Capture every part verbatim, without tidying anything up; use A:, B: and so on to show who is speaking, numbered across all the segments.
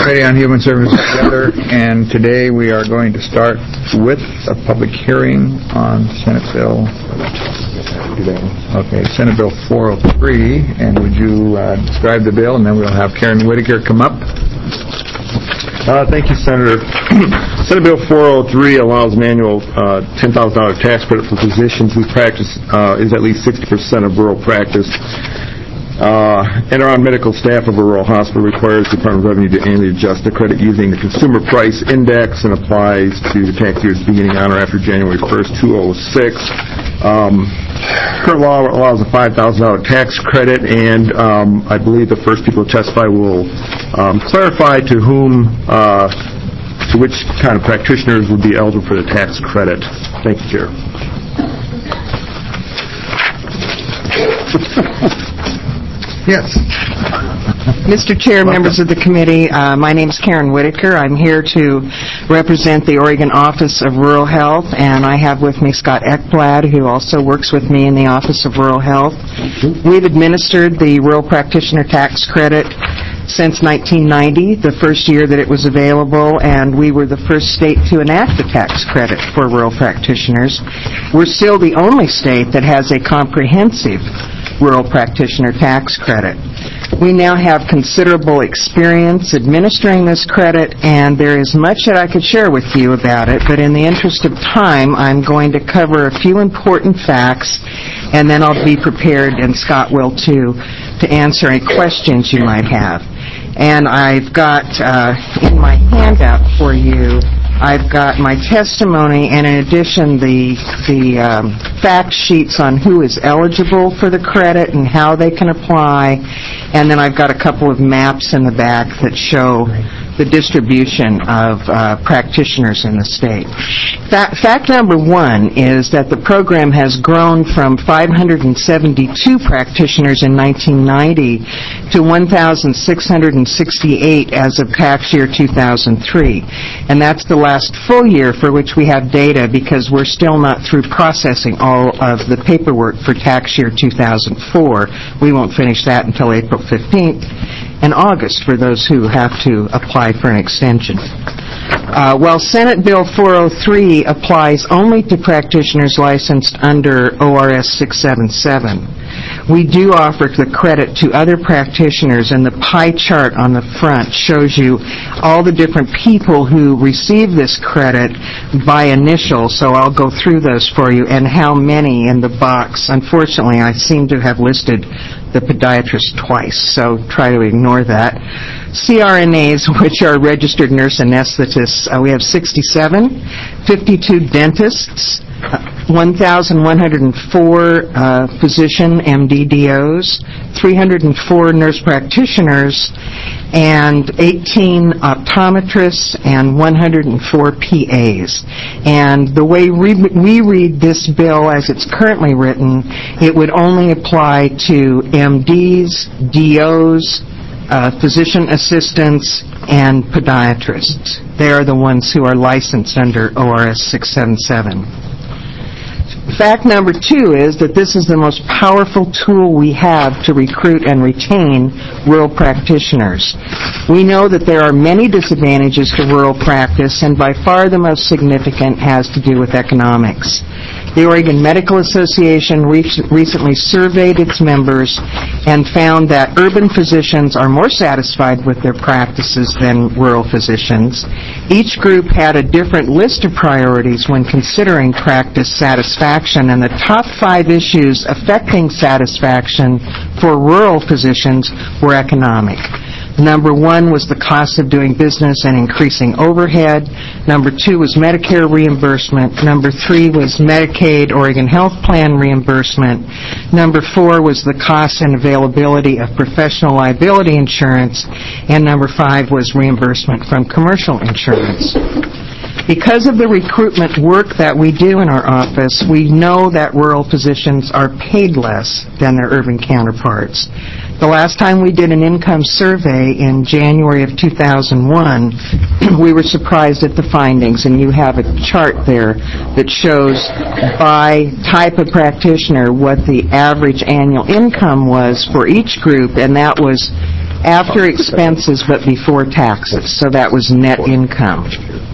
A: Committee on Human Services together, and today we are going to start with a public hearing on Senate Bill. Okay, Senate Bill four oh three, and would you uh, describe the bill, and then we'll have Karen Whitaker come up.
B: Uh, thank you, Senator. Senate Bill four oh three allows an annual uh, ten thousand dollars tax credit for physicians whose practice uh, is at least sixty percent of rural practice. Uh, and our medical staff of a rural hospital requires the Department of Revenue to annually adjust the credit using the Consumer Price Index and applies to the tax years beginning on or after January first, two thousand six. Um, current law allows a five thousand dollars tax credit, and um, I believe the first people to testify will um, clarify to whom, uh, to which kind of practitioners would be eligible for the tax credit. Thank you, Chair.
A: Yes.
C: Mister Chair, Welcome. Members of the committee, uh, my name is Karen Whitaker. I'm here to represent the Oregon Office of Rural Health, and I have with me Scott Ekblad, who also works with me in the Office of Rural Health. We've administered the Rural Practitioner Tax Credit since nineteen ninety, the first year that it was available, and we were the first state to enact the tax credit for rural practitioners. We're still the only state that has a comprehensive rural practitioner tax credit. We now have considerable experience administering this credit, and there is much that I could share with you about it, but in the interest of time, I'm going to cover a few important facts, and then I'll be prepared, and Scott will too, to answer any questions you might have. And I've got uh, in my handout for you, I've got my testimony, and in addition, the the um, fact sheets on who is eligible for the credit and how they can apply, and then I've got a couple of maps in the back that show the distribution of uh, practitioners in the state. Fa- fact number one is that the program has grown from five hundred seventy-two practitioners in nineteen ninety to one thousand six hundred sixty-eight as of tax year two thousand three. And that's the last full year for which we have data, because we're still not through processing all of the paperwork for tax year two thousand four. We won't finish that until April fifteenth. In August for those who have to apply for an extension. Uh, while Senate Bill four oh three applies only to practitioners licensed under O R S six seventy-seven, we do offer the credit to other practitioners, and the pie chart on the front shows you all the different people who receive this credit by initial, so I'll go through those for you, and how many in the box. Unfortunately, I seem to have listed the podiatrist twice, so try to ignore that. C R N As, which are registered nurse anesthetists, uh, we have sixty-seven, fifty-two dentists, uh, one thousand one hundred four uh, physician M D D Os, three hundred four nurse practitioners, and eighteen optometrists, and one hundred four P As. And the way we, we read this bill as it's currently written, it would only apply to M Ds, D Os, uh, physician assistants, and podiatrists. They are the ones who are licensed under O R S six seventy-seven. Fact number two is that this is the most powerful tool we have to recruit and retain rural practitioners. We know that there are many disadvantages to rural practice, and by far the most significant has to do with economics. The Oregon Medical Association re- recently surveyed its members and found that urban physicians are more satisfied with their practices than rural physicians. Each group had a different list of priorities when considering practice satisfaction, and the top five issues affecting satisfaction for rural physicians were economic. Number one was the cost of doing business and increasing overhead. Number two was Medicare reimbursement. Number three was Medicaid Oregon Health Plan reimbursement. Number four was the cost and availability of professional liability insurance. And number five was reimbursement from commercial insurance. Because of the recruitment work that we do in our office, we know that rural physicians are paid less than their urban counterparts. The last time we did an income survey in January of two thousand one, we were surprised at the findings, and you have a chart there that shows by type of practitioner what the average annual income was for each group, and that was after expenses but before taxes, so that was net income.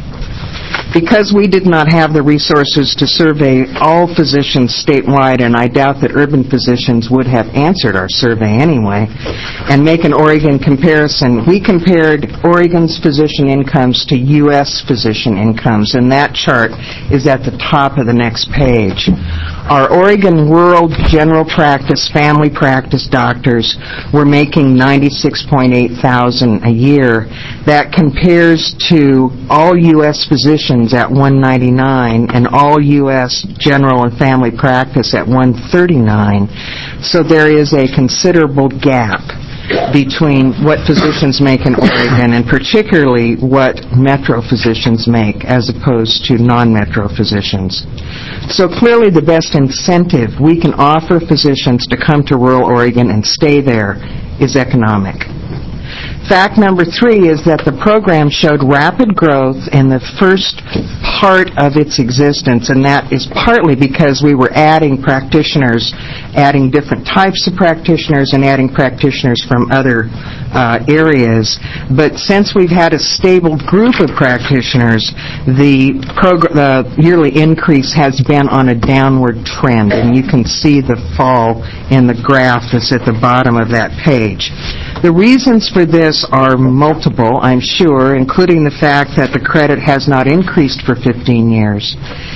C: Because we did not have the resources to survey all physicians statewide, and I doubt that urban physicians would have answered our survey anyway, and make an Oregon comparison, we compared Oregon's physician incomes to U S physician incomes, and that chart is at the top of the next page. Our Oregon rural general practice, family practice doctors were making ninety-six point eight thousand dollars a year. That compares to all U S physicians at one hundred ninety-nine and all U S general and family practice at one hundred thirty-nine. So there is a considerable gap between what physicians make in Oregon and particularly what metro physicians make as opposed to non-metro physicians. So clearly the best incentive we can offer physicians to come to rural Oregon and stay there is economic. Fact number three is that the program showed rapid growth in the first part of its existence, and that is partly because we were adding practitioners, adding different types of practitioners, and adding practitioners from other uh, areas. But since we've had a stable group of practitioners, the, progr- the yearly increase has been on a downward trend, and you can see the fall in the graph that's at the bottom of that page. The reasons for this are multiple, I'm sure, including the fact that the credit has not increased for fifteen years.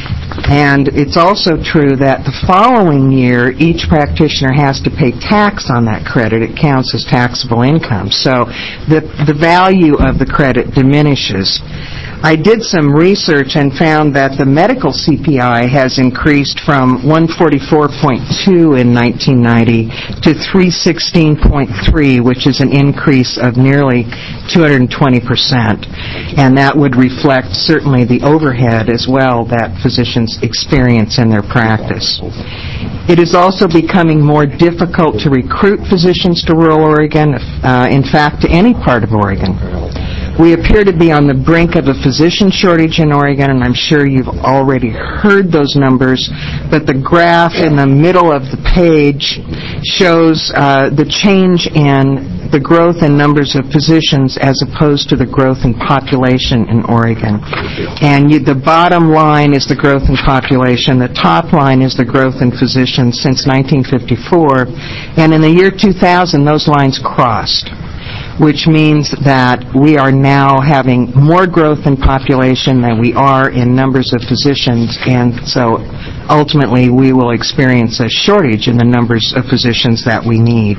C: And it's also true that the following year, each practitioner has to pay tax on that credit. It counts as taxable income. So the, the value of the credit diminishes. I did some research and found that the medical C P I has increased from one forty-four point two in nineteen ninety to three sixteen point three, which is an increase of nearly two hundred twenty percent. And that would reflect certainly the overhead as well that physicians experience in their practice. It is also becoming more difficult to recruit physicians to rural Oregon, uh, in fact, to any part of Oregon. We appear to be on the brink of a physician shortage in Oregon, and I'm sure you've already heard those numbers, but the graph in the middle of the page shows uh, the change in the growth in numbers of physicians as opposed to the growth in population in Oregon. And you, the bottom line is the growth in population. The top line is the growth in physicians since nineteen fifty-four. And in the year two thousand, those lines crossed, which means that we are now having more growth in population than we are in numbers of physicians, and so ultimately we will experience a shortage in the numbers of physicians that we need.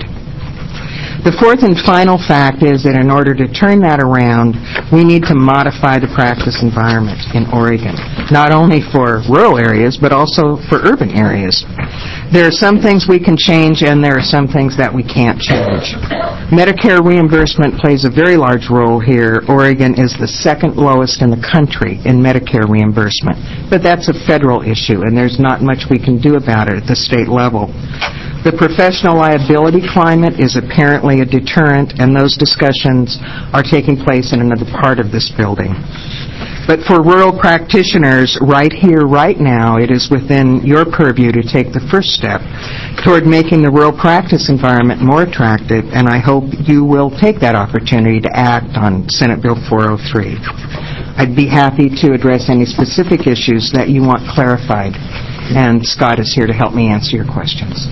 C: The fourth and final fact is that in order to turn that around, we need to modify the practice environment in Oregon, not only for rural areas, but also for urban areas. There are some things we can change, and there are some things that we can't change. Medicare reimbursement plays a very large role here. Oregon is the second lowest in the country in Medicare reimbursement, but that's a federal issue, and there's not much we can do about it at the state level. The professional liability climate is apparently a deterrent, and those discussions are taking place in another part of this building. But for rural practitioners, right here, right now, it is within your purview to take the first step toward making the rural practice environment more attractive, and I hope you will take that opportunity to act on Senate Bill four oh three. I'd be happy to address any specific issues that you want clarified, and Scott is here to help me answer your questions.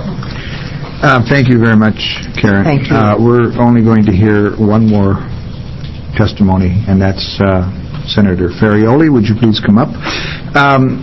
A: Um, thank you very much, Karen.
C: Thank you.
A: Uh, we're only going to hear one more testimony, and that's uh, Senator Ferrioli. Would you please come up? Um,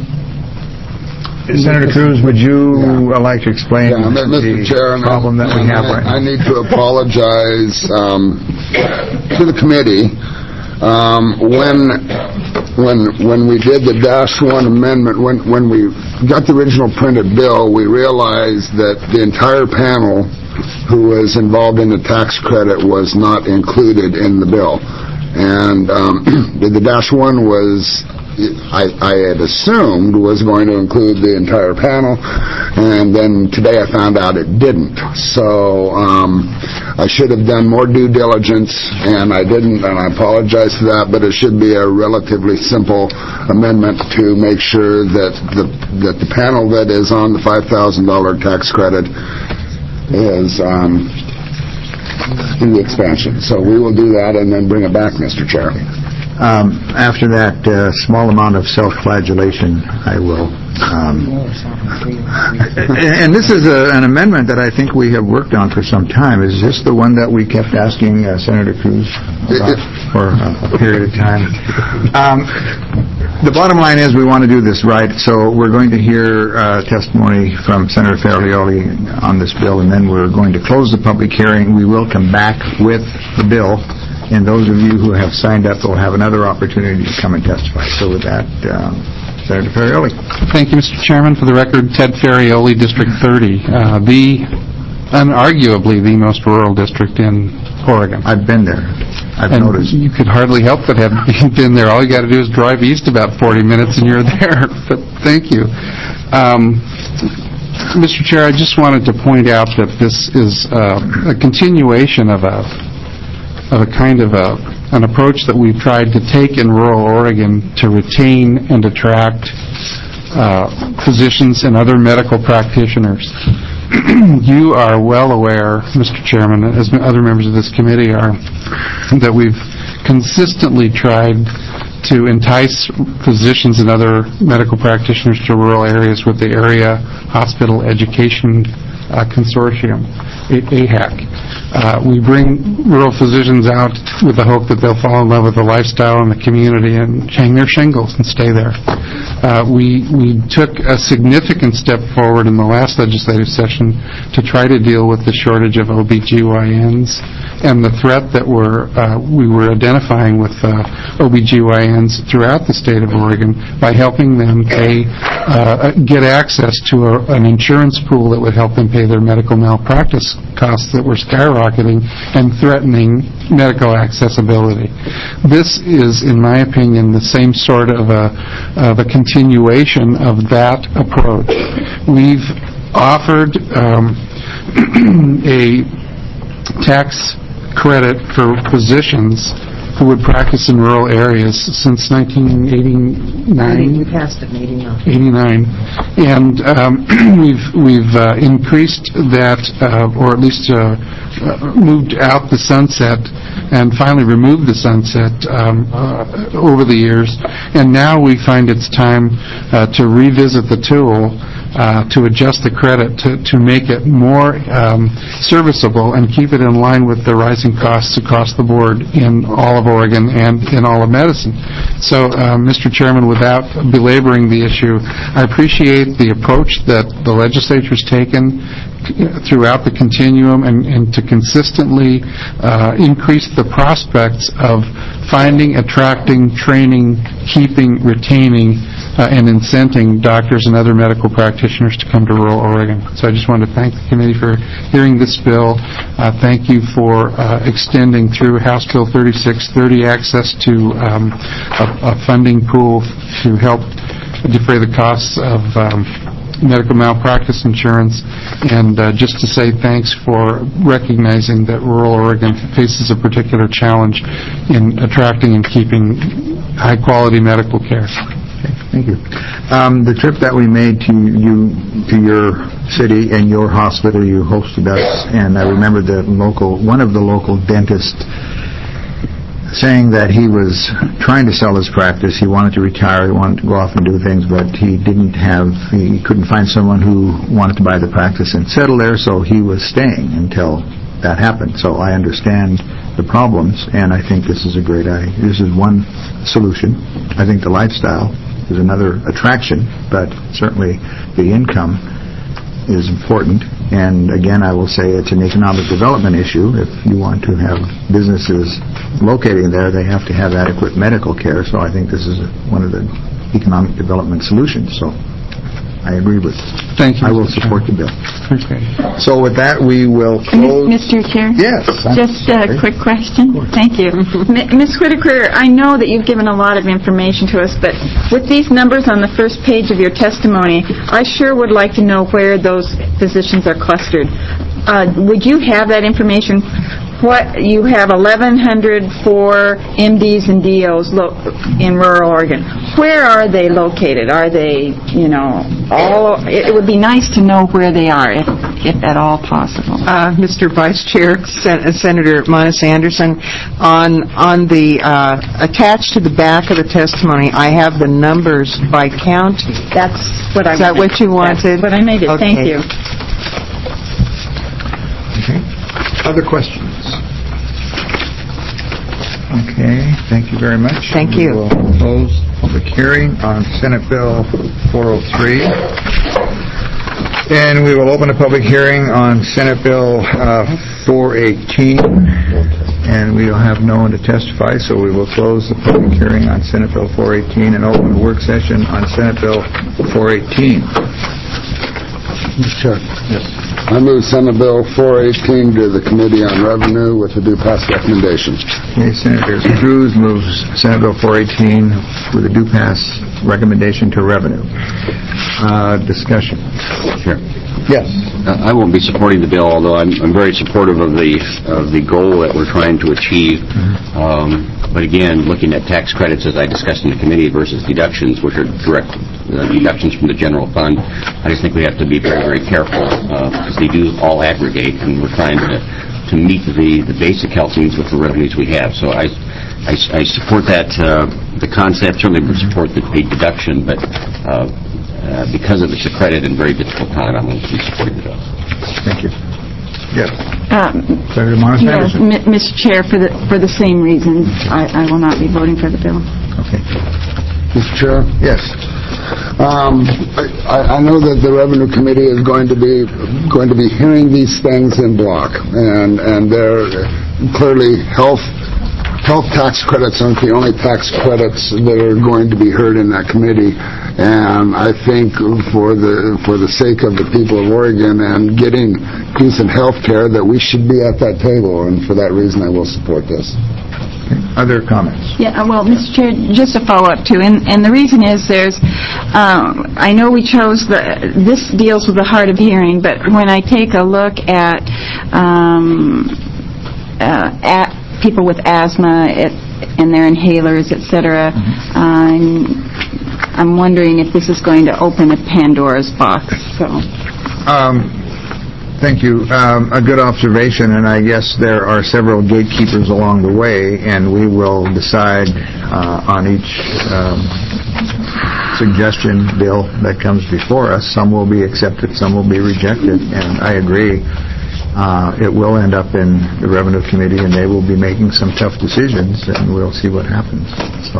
A: Senator Cruz, would you yeah. like to explain
D: yeah,
A: the
D: Mister Chair,
A: problem that we have right now?
D: I need to apologize um, to the committee. Um, when when when we did the dash one amendment, when when we got the original printed bill, we realized that the entire panel who was involved in the tax credit was not included in the bill. And um, the, the dash one was, I, I had assumed, was going to include the entire panel, and then today I found out it didn't. So um, I should have done more due diligence, and I didn't, and I apologize for that, but it should be a relatively simple amendment to make sure that the, that the panel that is on the five thousand dollars tax credit is um, do the expansion. So we will do that and then bring it back, Mister Chair.
A: Um, After that uh, small amount of self-flagellation, I will... Um, and this is a, an amendment that I think we have worked on for some time. Is this the one that we kept asking uh, Senator Cruz about for a, a period of time? Um, the bottom line is we want to do this right, so we're going to hear uh, testimony from Senator Ferrioli on this bill, and then we're going to close the public hearing. We will come back with the bill, and those of you who have signed up will have another opportunity to come and testify. So with that, um, Senator Ferrioli.
E: Thank you, Mister Chairman. For the record, Ted Ferrioli, District thirty, uh, the, unarguably, the most rural district in Oregon.
A: I've been there. I've
E: and
A: noticed.
E: You could hardly help but have been there. All you got to do is drive east about forty minutes and you're there. But thank you. Um, Mister Chair, I just wanted to point out that this is uh, a continuation of a of a kind of a, an approach that we've tried to take in rural Oregon to retain and attract uh, physicians and other medical practitioners. You are well aware, Mister Chairman, as other members of this committee are, that we've consistently tried to entice physicians and other medical practitioners to rural areas with the Area Hospital Education uh, Consortium, A H A C. Uh, we bring rural physicians out with the hope that they'll fall in love with the lifestyle and the community and hang their shingles and stay there. Uh, we we took a significant step forward in the last legislative session to try to deal with the shortage of O B G Y Ns and the threat that we're, uh, we were identifying with uh, O B G Y Ns throughout the state of Oregon by helping them pay, uh, get access to a, an insurance pool that would help them pay their medical malpractice costs that were skyrocketing and threatening medical accessibility. This is, in my opinion, the same sort of a, of a continuation of that approach. We've offered um, a tax credit for physicians who would practice in rural areas since nineteen eighty-nine.
C: We passed it in eighty-nine.
E: eighty-nine, and um, we've we've uh, increased that, uh, or at least uh, uh, moved out the sunset, and finally removed the sunset um, uh, over the years. And now we find it's time uh, to revisit the tool. Uh, to adjust the credit to, to make it more um, serviceable and keep it in line with the rising costs across the board in all of Oregon and in all of medicine. So, uh, Mister Chairman, without belaboring the issue, I appreciate the approach that the legislature's taken throughout the continuum and, and to consistently uh, increase the prospects of finding, attracting, training, keeping, retaining, uh, and incenting doctors and other medical practitioners to come to rural Oregon. So I just wanted to thank the committee for hearing this bill. Uh, thank you for uh, extending through House Bill thirty-six thirty access to um, a, a funding pool to help defray the costs of um, medical malpractice insurance, and uh, just to say thanks for recognizing that rural Oregon faces a particular challenge in attracting and keeping high-quality medical care.
A: Okay, thank you. Um, the trip that we made to you, to your city and your hospital, you hosted us, and I remember the local, one of the local dentists saying that he was trying to sell his practice. He wanted to retire. He wanted to go off and do things, but he didn't have, he couldn't find someone who wanted to buy the practice and settle there, so he was staying until that happened. So I understand the problems, and I think this is a great idea. This is one solution. I think the lifestyle is another attraction, but certainly the income is important. And again, I will say it's an economic development issue. If you want to have businesses locating there, they have to have adequate medical care. So I think this is one of the economic development solutions. So I agree with it.
E: Thank you.
A: I will support the bill.
E: Okay.
A: So with that, we will close.
F: Mister Chair?
A: Yes.
F: Just a
A: Okay.
F: quick question. Thank you. M- Miz Whitaker, I know that you've given a lot of information to us, but with these numbers on the first page of your testimony, I sure would like to know where those physicians are clustered. Uh, would you have that information? What you have eleven hundred for M Ds and D Os lo- in rural Oregon. Where are they located? Are they, you know, all? It, it would be nice to know where they are. If, if at all possible.
C: Uh, Mister Vice Chair, Sen- uh, Senator Monis Anderson, on on the uh, attached to the back of the testimony, I have the numbers by county.
F: That's what I
C: Is that
F: wanted.
C: what you wanted?
F: That's what I made it. Thank
C: Okay.
F: you.
A: Okay. Other questions? Okay, thank you very much.
C: Thank
A: We
C: you.
A: will close public hearing on Senate Bill four oh three. And we will open a public hearing on Senate Bill uh, four eighteen. And we will have no one to testify, so we will close the public hearing on Senate Bill four eighteen and open a work session on Senate Bill four eighteen.
D: Mister Chair. Yes. I move Senate Bill four eighteen to the Committee on Revenue with a due pass recommendation.
A: Okay, Senator Cruz moves Senate Bill four eighteen with a due pass recommendation to revenue. Uh, discussion.
G: Sure.
A: Yes.
G: Uh, I won't be supporting the bill, although I'm, I'm very supportive of the of the goal that we're trying to achieve. Mm-hmm. um, but again, looking at tax credits, as I discussed in the committee, versus deductions, which are direct uh, deductions from the general fund, I just think we have to be very, very careful uh, because they do all aggregate, and we're trying to to meet the the basic health needs with the revenues we have. So I. I, I support that, uh, the concept, certainly would support the, the deduction, but uh, uh, because of it's a credit and very difficult time, I'm going to be supporting the bill.
A: Thank you. Yes.
F: Um,
A: Senator Monis
F: yes,
A: Anderson.
F: M- Mister Chair, for the for the same reasons, I, I will not be voting for the bill.
A: Okay.
D: Mister Chair?
A: Yes.
D: Um, I, I know that the Revenue Committee is going to be going to be hearing these things in block, and and they're clearly health health tax credits aren't the only tax credits that are going to be heard in that committee. And I think for the for the sake of the people of Oregon and getting decent health care, that we should be at that table, and for that reason I will support this.
A: Okay. Other comments?
F: Yeah, uh, well, Mister Chair, just a follow-up too, and, and the reason is there's, um, I know we chose the, this deals with the hard of hearing, but when I take a look at, um, uh, at people with asthma it, and their inhalers, et cetera, mm-hmm. I'm, I'm wondering if this is going to open a Pandora's box. So,
A: um, thank you. Um, a good observation, and I guess there are several gatekeepers along the way, and we will decide uh, on each um, suggestion bill that comes before us. Some will be accepted, some will be rejected, and I agree. Uh, it will end up in the Revenue Committee, and they will be making some tough decisions, and we'll see what happens. So,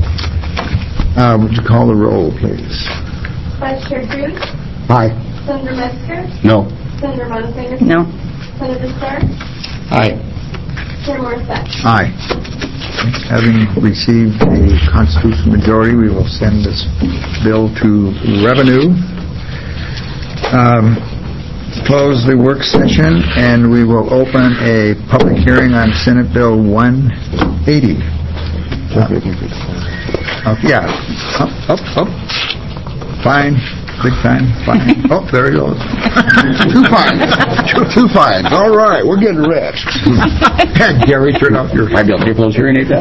A: uh, would you call the roll, please?
H: Vice Chair Cruz?
D: Aye.
H: Senator Metzger?
G: No.
H: Senator Monis Anderson?
F: no.
H: Senator Starr?
G: Aye.
H: Chair Morissette?
A: Aye. Having received a constitutional majority, we will send this bill to Revenue. Um, close the work session, and we will open a public hearing on Senate Bill one eighty. Uh, uh, yeah. Up, up, up. Fine. Big time. Fine. Oh, there he goes.
D: Too fine. Too, too fine. All right, we're getting rich.
A: Gary, turn off your...
G: Might be able to pay for those hearing aids.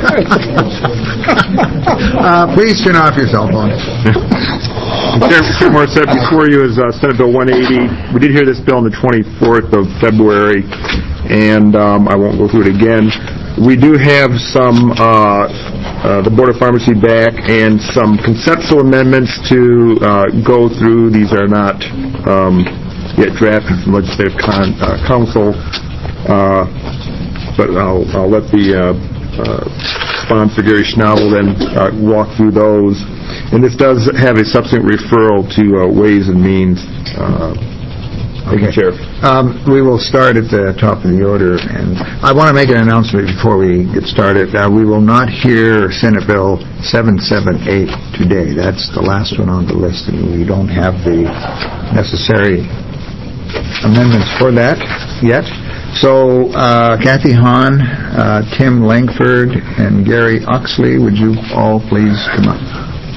A: uh, please turn off your cell phone.
B: Chair Morissette, before you is uh, Senate Bill one eighty. We did hear this bill on the twenty-fourth of February, and um, I won't go through it again. We do have some, uh, uh, the Board of Pharmacy back, and some conceptual amendments to uh, go through. These are not um, yet drafted from Legislative con- uh, Council, uh, but I'll, I'll let the uh, uh, sponsor, Gary Schnabel, then uh, walk through those. And this does have a subsequent referral to uh, Ways and Means. Uh, Thank you, Chair.
A: Um, we will start at the top of the order, and I want to make an announcement before we get started. Uh, we will not hear Senate Bill seven seventy-eight today. That's the last one on the list, and we don't have the necessary amendments for that yet. So, uh, Kathy Hahn, uh, Tim Langford, and Gary Oxley, would you all please come up?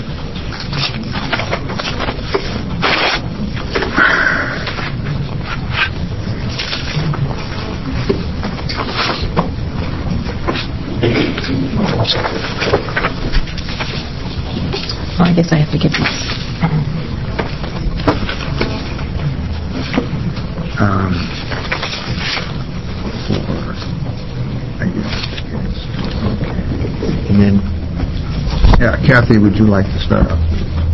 F: Well, I guess I have to give this.
A: Um, four, I guess. Okay. And then, yeah, Kathy, would you like to start off?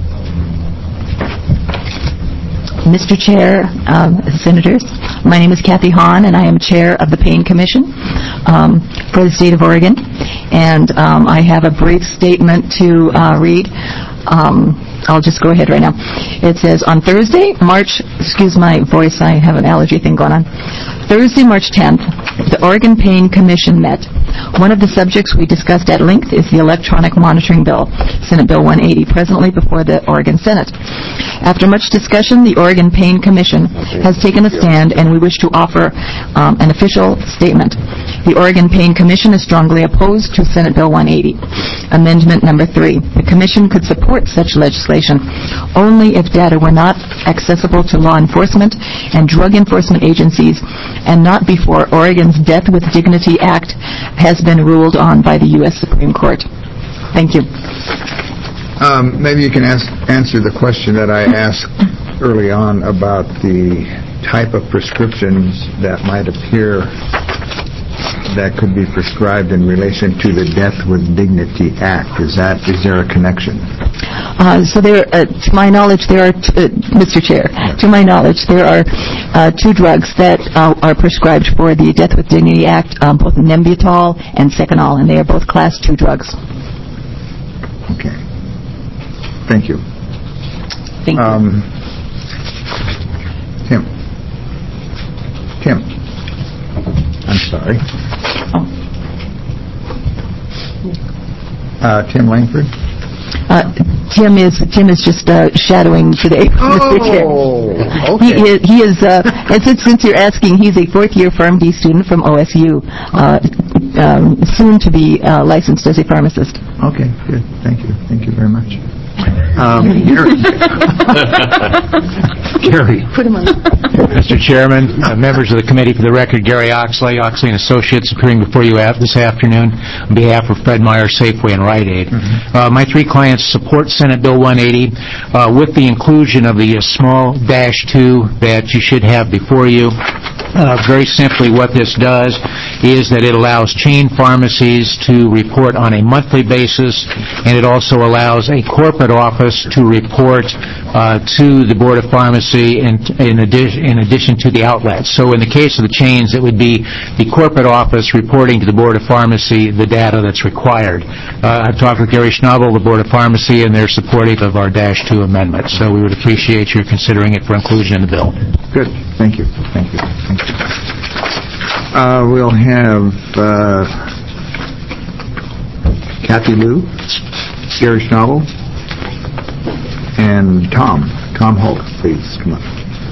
I: Mister Chair, um, Senators, my name is Kathy Hahn, and I am Chair of the Pain Commission um, for the state of Oregon. And um, I have a brief statement to uh, read. Um, I'll just go ahead right now. It says, on Thursday, March, excuse my voice, I have an allergy thing going on. Thursday, March tenth, the Oregon Pain Commission met. One of the subjects we discussed at length is the electronic monitoring bill, Senate Bill one eighty, presently before the Oregon Senate. After much discussion, the Oregon Pain Commission has taken a stand, and we wish to offer um, an official statement. The Oregon Pain Commission is strongly opposed to Senate Bill one eighty. Amendment number three. The Commission could support such legislation only if data were not accessible to law enforcement and drug enforcement agencies, and not before Oregon's Death with Dignity Act has been ruled on by the U S Supreme Court. Thank you.
A: Um, maybe you can ask, answer the question that I asked early on about the type of prescriptions that might appear that could be prescribed in relation to the Death with Dignity Act. Is that, is there a connection?
I: Uh, so there, uh, to my knowledge, there are, t- uh, Mister Chair, to my knowledge, there are uh, two drugs that uh, are prescribed for the Death with Dignity Act, um, both Nembutal and Seconal, and they are both Class two drugs.
A: Okay. Thank you.
I: Thank you.
A: Um, Tim. Tim. I'm sorry. Uh, Tim Langford.
I: Uh, Tim is Tim is just uh, shadowing today, Mister Chair.
A: Oh,
I: He
A: okay.
I: is, he is uh, and since, since you're asking, he's a fourth-year PharmD student from O S U, uh, um, soon to be uh, licensed as a pharmacist.
A: Okay, good. Thank you. Thank you very much. Um, Gary. Gary.
I: Put him on.
J: Mister Chairman, uh, members of the committee, for the record, Gary Oxley, Oxley and Associates, appearing before you this afternoon on behalf of Fred Meyer, Safeway, and Rite Aid. Mm-hmm. Uh, my three clients support Senate Bill one eighty uh, with the inclusion of the uh, small dash two that you should have before you. Uh, very simply, what this does is that it allows chain pharmacies to report on a monthly basis, and it also allows a corporate office to report uh, to the Board of Pharmacy in, in, addition, in addition to the outlets. So in the case of the chains, it would be the corporate office reporting to the Board of Pharmacy the data that's required. Uh, I've talked with Gary Schnabel, the Board of Pharmacy, and they're supportive of our Dash two amendment. So we would appreciate your considering it for inclusion in the bill.
A: Good. Thank you. Thank you. Thank you. Uh, we'll have uh, Kathy Liu, Gary Schnabel, and Tom. Tom Holt, please come up.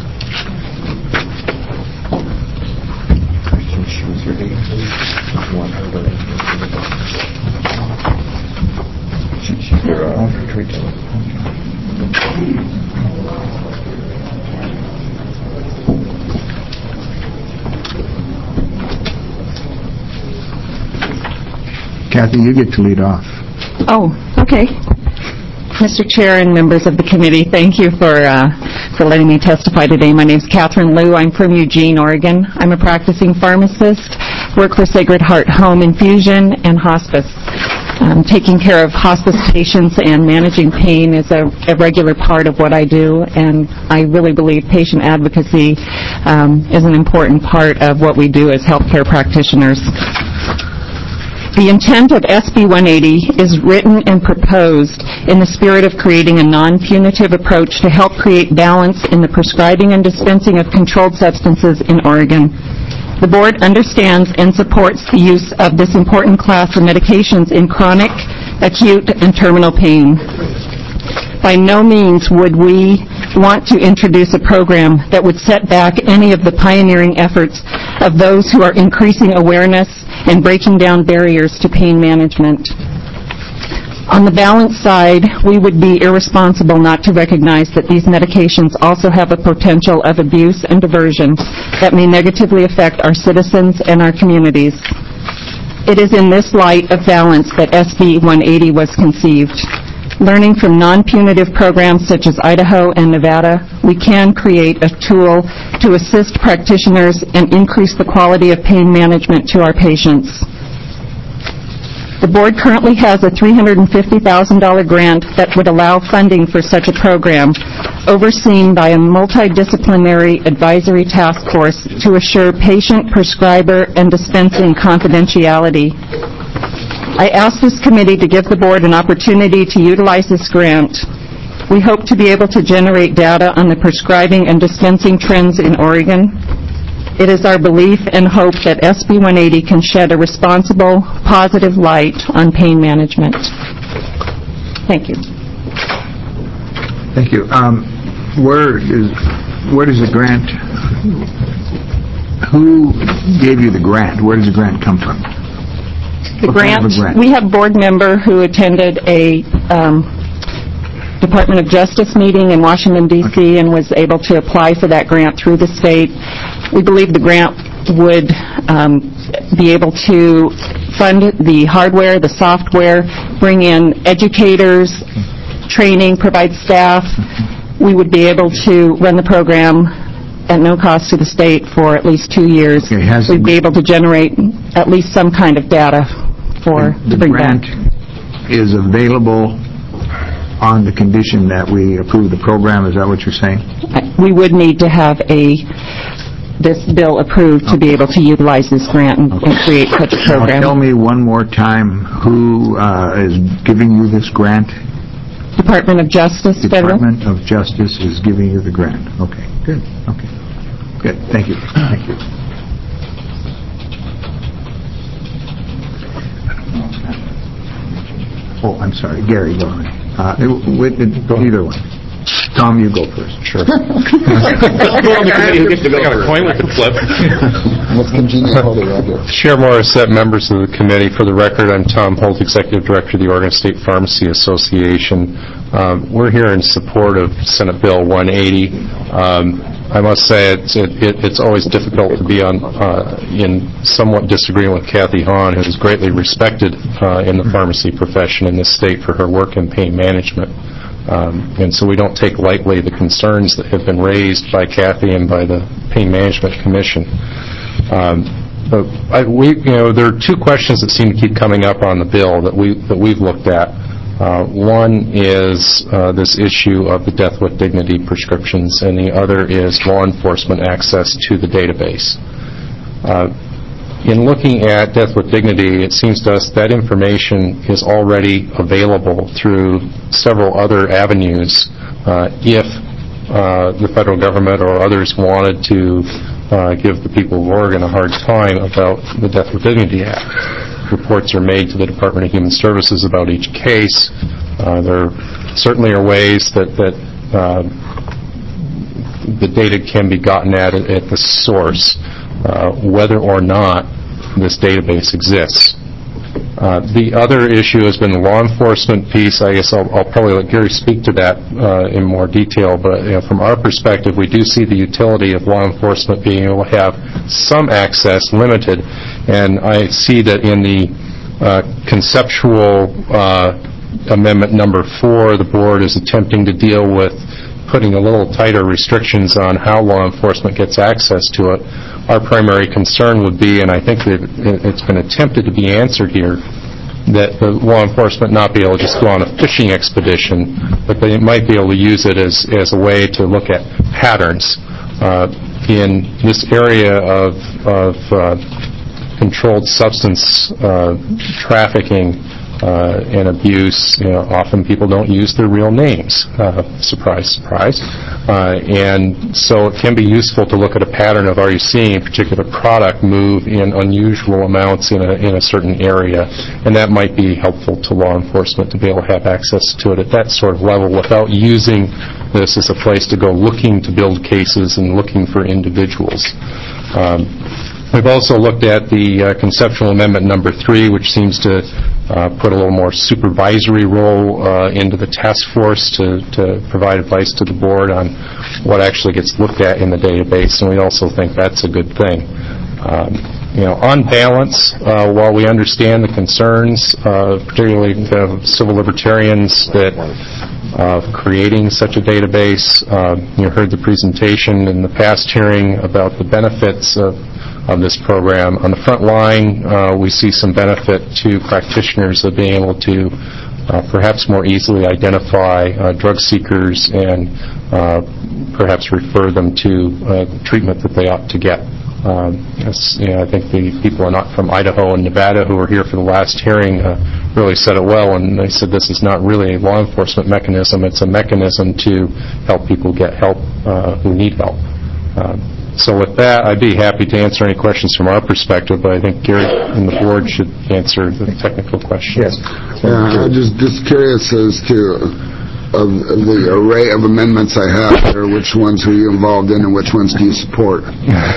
A: Kathy, you get to lead off.
K: Oh, okay. Mister Chair and members of the committee, thank you for uh, for letting me testify today. My name is Catherine Liu. I'm from Eugene, Oregon. I'm a practicing pharmacist, work for Sacred Heart Home Infusion and Hospice. Um, taking care of hospice patients and managing pain is a, a regular part of what I do, and I really believe patient advocacy um, is an important part of what we do as healthcare practitioners. The intent of S B one eighty is written and proposed in the spirit of creating a non-punitive approach to help create balance in the prescribing and dispensing of controlled substances in Oregon. The Board understands and supports the use of this important class of medications in chronic, acute, and terminal pain. By no means would we want to introduce a program that would set back any of the pioneering efforts of those who are increasing awareness and breaking down barriers to pain management. On the balance side, we would be irresponsible not to recognize that these medications also have a potential of abuse and diversion that may negatively affect our citizens and our communities. It is in this light of balance that S B one eighty was conceived. Learning from non-punitive programs such as Idaho and Nevada, we can create a tool to assist practitioners and increase the quality of pain management to our patients. The board currently has a three hundred fifty thousand dollars grant that would allow funding for such a program, overseen by a multidisciplinary advisory task force to assure patient, prescriber, and dispensing confidentiality. I ask this committee to give the board an opportunity to utilize this grant. We hope to be able to generate data on the prescribing and dispensing trends in Oregon. It is our belief and hope that S B one eighty can shed a responsible, positive light on pain management. Thank you.
A: Thank you. Um, where is where does the grant? Who gave you the grant? Where does the grant come from?
K: The
A: What kind
K: grant,
A: of a grant?
K: we have a board member who attended a um, Department of Justice meeting in Washington, D C, and was able to apply for that grant through the state. We believe the grant would um, be able to fund the hardware, the software, bring in educators, training, provide staff. We would be able to run the program at no cost to the state for at least two years.
A: Okay, has
K: We'd be able to generate at least some kind of data for to
A: the
K: bring
A: grant
K: back.
A: is available on the condition that we approve the program. Is that what you're saying?
K: We would need to have a this bill approved to be able to utilize this grant and, and create such a
A: Now,
K: program.
A: tell me one more time who uh, is giving you this grant?
K: Department of Justice, Federal.
A: Department of Justice is giving you the grant. Okay, good. Okay, good. Thank you. Thank you. Oh, I'm sorry, Gary. Go ahead. Uh, it- it- either one. Tom, you go first.
E: Sure.
D: Let's continue. Hold it right here.
E: Chair Morissette, members of the committee, for the record, I'm Tom Holt, Executive Director of the Oregon State Pharmacy Association. Um, we're here in support of Senate Bill one eighty. Um, I must say it's, it, it, it's always difficult to be on uh, in somewhat disagreeing with Kathy Hahn, who is greatly respected uh, in the pharmacy profession in this state for her work in pain management. Um, and so we don't take lightly the concerns that have been raised by Kathy and by the Pain Management Commission. Um, but I, we, you know, there are two questions that seem to keep coming up on the bill that we that we've looked at. Uh, one is uh, this issue of the Death with Dignity prescriptions, and the other is law enforcement access to the database. Uh, In looking at Death with Dignity, it seems to us that information is already available through several other avenues uh, if uh, the federal government or others wanted to uh, give the people of Oregon a hard time about the Death with Dignity Act. Reports are made to the Department of Human Services about each case. Uh, there certainly are ways that, that uh, the data can be gotten at at the source, uh, whether or not this database exists. Uh, the other issue has been the law enforcement piece. I guess I'll, I'll probably let Gary speak to that uh, in more detail, but you know, from our perspective, we do see the utility of law enforcement being able to have some access, limited, and I see that in the uh, conceptual uh, amendment number four, the board is attempting to deal with putting a little tighter restrictions on how law enforcement gets access to it. Our primary concern would be, and I think that it's been attempted to be answered here, that the law enforcement not be able to just go on a fishing expedition, but they might be able to use it as, as a way to look at patterns. Uh, in this area of, of uh, controlled substance uh, trafficking, Uh, and abuse, you know, often people don't use their real names. Uh, surprise, surprise. Uh, and so it can be useful to look at a pattern of, are you seeing a particular product move in unusual amounts in a, in a certain area? And that might be helpful to law enforcement to be able to have access to it at that sort of level without using this as a place to go looking to build cases and looking for individuals. Um, We've also looked at the uh, conceptual amendment number three, which seems to uh, put a little more supervisory role uh, into the task force to, to provide advice to the board on what actually gets looked at in the database, and we also think that's a good thing. Um,
L: you know, on balance, uh, while we understand the concerns, uh, particularly the civil libertarians that uh, creating such a database, uh, you heard the presentation in the past hearing about the benefits of, of this program. On the front line, uh, we see some benefit to practitioners of being able to uh, perhaps more easily identify uh, drug seekers and uh, perhaps refer them to uh, treatment that they ought to get. Um, yes, you know, I think the people are not from Idaho and Nevada who were here for the last hearing uh, really said it well, and they said this is not really a law enforcement mechanism, it's a mechanism to help people get help uh, who need help. Uh, so with that, I'd be happy to answer any questions from our perspective, but I think Gary and the board should answer the technical questions.
A: Yes.
D: Yeah, I'm just, just curious as to of the array of amendments I have there, which ones are you involved in and which ones do you support?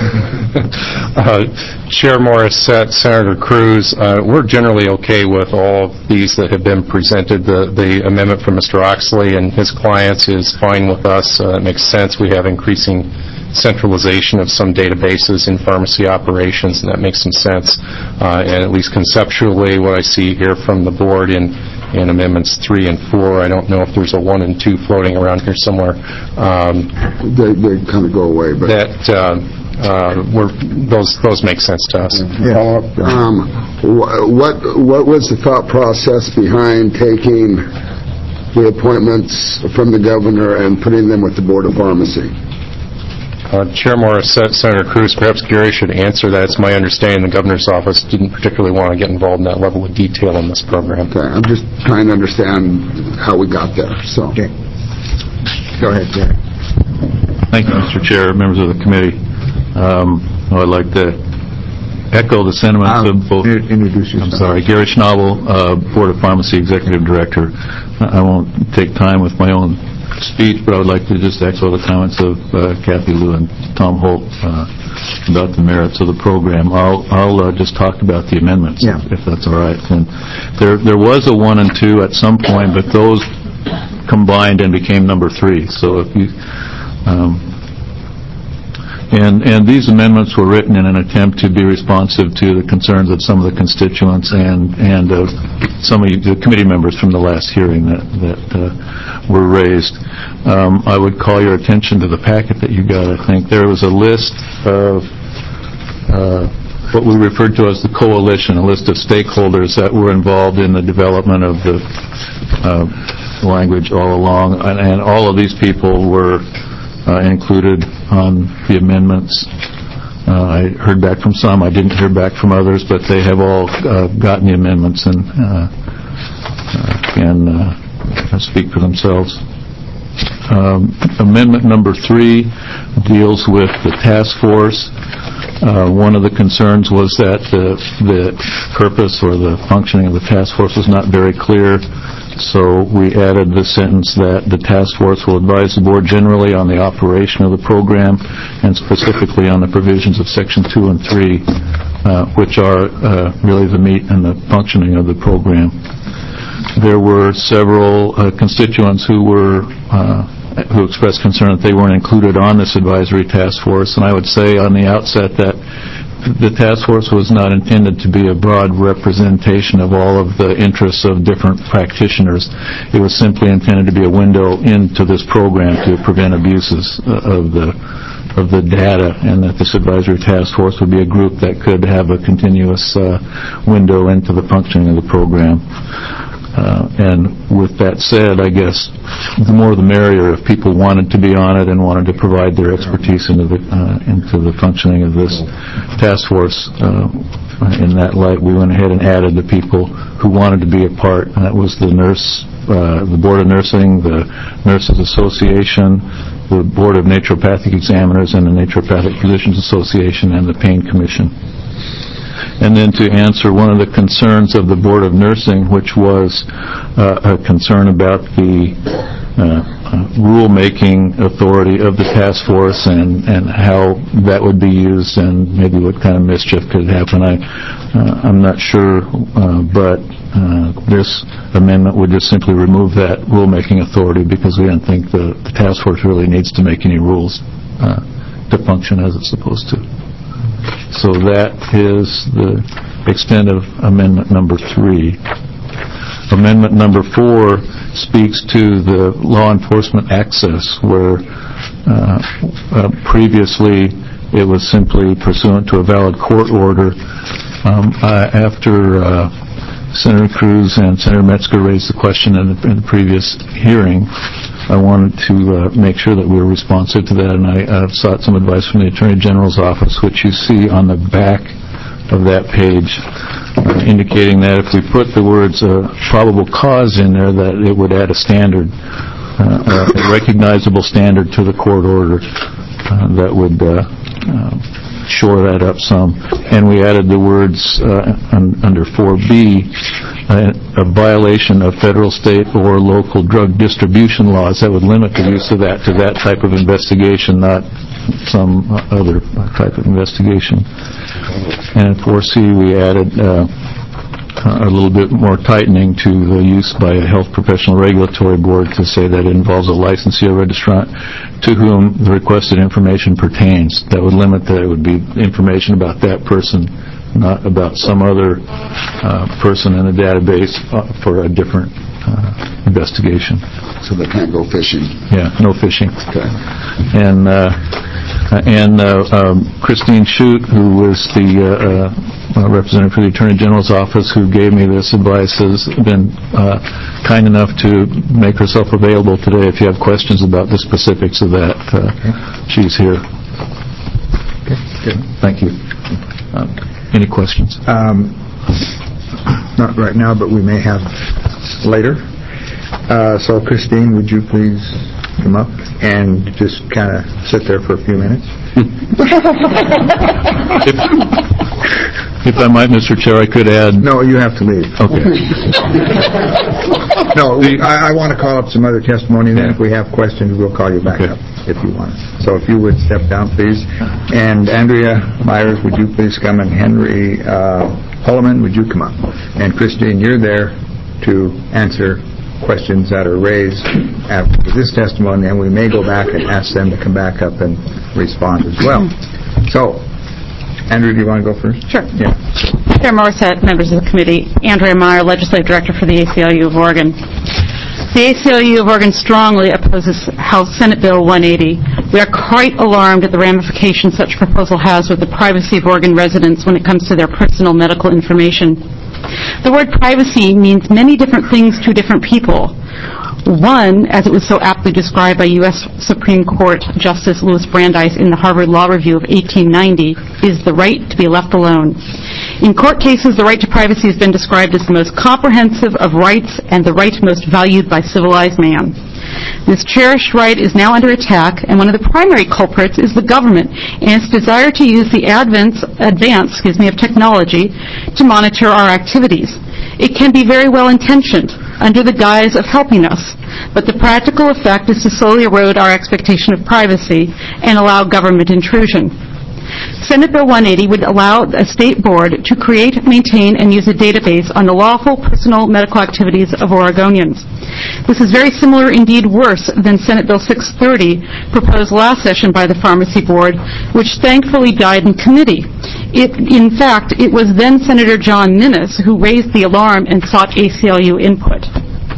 L: uh, Chair Morris, Senator Cruz, uh, we're generally okay with all of these that have been presented. The, the amendment from Mister Oxley and his clients is fine with us. Uh, it makes sense. We have increasing centralization of some databases in pharmacy operations, and that makes some sense. Uh, and at least conceptually, what I see here from the board in in amendments three and four. I don't know if there's a one and two floating around here somewhere. Um,
D: they they kind of go away, but
L: that uh, uh, we're, those those make sense to us.
D: Yeah. Um, what what was the thought process behind taking the appointments from the governor and putting them with the Board of Pharmacy?
L: Uh, Chair Morris, Senator Cruz, perhaps Gary should answer that. It's my understanding the governor's office didn't particularly want to get involved in that level of detail in this program.
D: Okay, I'm just trying to understand how we got there. So,
A: okay. Go ahead, Gary.
M: Thank you, Mister Chair, members of the committee. Um, I'd like to echo the sentiments
A: um,
M: of both.
A: Introduce yourself.
M: I'm sorry, Gary Schnabel, uh, Board of Pharmacy Executive Director. I won't take time with my own speech, but I would like to just echo the comments of uh, Kathy Lou and Tom Holt uh, about the merits of the program. I'll, I'll uh, just talk about the amendments,
A: yeah.
M: if, if that's all right. And there, there was a one and two at some point, but those combined and became number three. So if you, um, and and these amendments were written in an attempt to be responsive to the concerns of some of the constituents and and uh, some of the committee members from the last hearing that that uh, were raised. Um, I would call your attention to the packet that you got. I think there was a list of uh, what we referred to as the coalition, a list of stakeholders that were involved in the development of the uh, language all along, and, and all of these people were Uh, included on the amendments. Uh, I heard back from some. I didn't hear back from others, but they have all uh, gotten the amendments and uh, uh, can uh, speak for themselves. Um, amendment number three deals with the task force. Uh, one of the concerns was that the, the purpose or the functioning of the task force was not very clear. So we added the sentence that the task force will advise the board generally on the operation of the program and specifically on the provisions of section two and three, uh, which are uh, really the meat and the functioning of the program. There were several uh, constituents who were uh, who expressed concern that they weren't included on this advisory task force, and I would say on the outset that the task force was not intended to be a broad representation of all of the interests of different practitioners. It was simply intended to be a window into this program to prevent abuses of the of the data, and that this advisory task force would be a group that could have a continuous uh, window into the functioning of the program. Uh, and with that said, I guess the more the merrier if people wanted to be on it and wanted to provide their expertise into the uh, into the functioning of this task force. Uh, in that light, we went ahead and added the people who wanted to be a part, and that was the nurse, uh, the Board of Nursing, the Nurses Association, the Board of Naturopathic Examiners, and the Naturopathic Physicians Association, and the Pain Commission. And then to answer one of the concerns of the Board of Nursing, which was uh, a concern about the uh, uh, rule-making authority of the task force and, and how that would be used and maybe what kind of mischief could happen. I, uh, I'm not sure, uh, but uh, this amendment would just simply remove that rule-making authority because we don't think the, the task force really needs to make any rules uh, to function as it's supposed to. So that is the extent of amendment number three. Amendment number four speaks to the law enforcement access, where uh, uh, previously it was simply pursuant to a valid court order. Um, uh, after uh, Senator Cruz and Senator Metzger raised the question in the, in the previous hearing, I wanted to uh, make sure that we were responsive to that, and I uh, sought some advice from the Attorney General's office, which you see on the back of that page, uh, indicating that if we put the words uh, probable cause in there, that it would add a standard, uh, a recognizable standard to the court order uh, that would uh, uh, shore that up some. And we added the words uh, un- under four B, uh, a violation of federal, state, or local drug distribution laws. That would limit the use of that to that type of investigation, not some other type of investigation. And in four C, we added uh, a little bit more tightening to the use by a health professional regulatory board to say that it involves a licensee or registrant to whom the requested information pertains. That would limit that it would be information about that person, not about some other uh, person in a database uh, for a different uh, investigation.
D: So they can't go fishing?
M: Yeah, no fishing.
D: Okay.
M: And uh, and uh, um, Christine Shute, who was the uh, uh, representative for the Attorney General's office who gave me this advice, has been uh, kind enough to make herself available today if you have questions about the specifics of that. Uh, okay. She's here.
A: Okay, good.
M: Thank you. Um, any questions?
A: Um, not right now, but we may have later. Uh, so, Christine, would you please come up and just kind of sit there for a few minutes?
M: if, if I might, Mister Chair, I could add...
A: No, you have to leave.
M: Okay.
A: No, I, I want to call up some other testimony, then if we have questions, we'll call you back okay. up if you want. So if you would step down, please. And Andrea Myers, would you please come? And Henry uh, Holloman, would you come up? And Christine, you're there to answer questions that are raised after this testimony, and we may go back and ask them to come back up and respond as well. So, Andrew, do you want to go first?
N: Sure.
A: Yeah.
N: Chair Morissette, members of the committee, Andrea Meyer, Legislative Director for the A C L U of Oregon. The A C L U of Oregon strongly opposes House Senate Bill one eighty. We are quite alarmed at the ramifications such proposal has with the privacy of Oregon residents when it comes to their personal medical information. The word privacy means many different things to different people. One, as it was so aptly described by U S Supreme Court Justice Louis Brandeis in the Harvard Law Review of eighteen ninety, is the right to be left alone. In court cases, the right to privacy has been described as the most comprehensive of rights and the right most valued by civilized man. This cherished right is now under attack, and one of the primary culprits is the government and its desire to use the advance, advance excuse me, of technology to monitor our activities. It can be very well intentioned under the guise of helping us, but the practical effect is to slowly erode our expectation of privacy and allow government intrusion. Senate Bill one eighty would allow a state board to create, maintain, and use a database on the lawful personal medical activities of Oregonians. This is very similar, indeed worse, than Senate Bill six thirty, proposed last session by the Pharmacy Board, which thankfully died in committee. It, in fact, it was then Senator John Minnis who raised the alarm and sought A C L U input.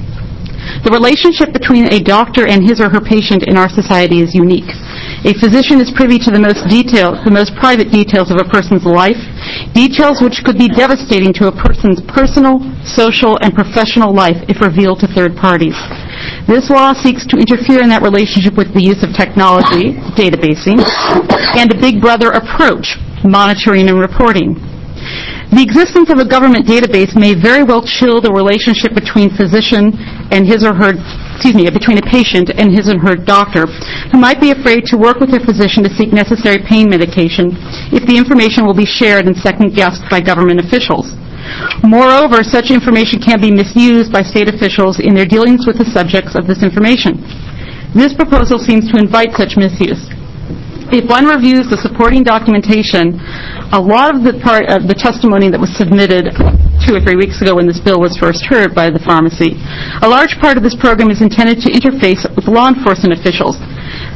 N: The relationship between a doctor and his or her patient in our society is unique. A physician is privy to the most detailed, the most private details of a person's life, details which could be devastating to a person's personal, social, and professional life if revealed to third parties. This law seeks to interfere in that relationship with the use of technology, databasing, and a big brother approach, monitoring and reporting. The existence of a government database may very well chill the relationship between physician and his or her, excuse me, between a patient and his or her doctor, who might be afraid to work with their physician to seek necessary pain medication if the information will be shared and second-guessed by government officials. Moreover, such information can be misused by state officials in their dealings with the subjects of this information. This proposal seems to invite such misuse. If one reviews the supporting documentation, a lot of the part of the testimony that was submitted two or three weeks ago when this bill was first heard by the pharmacy, a large part of this program is intended to interface with law enforcement officials.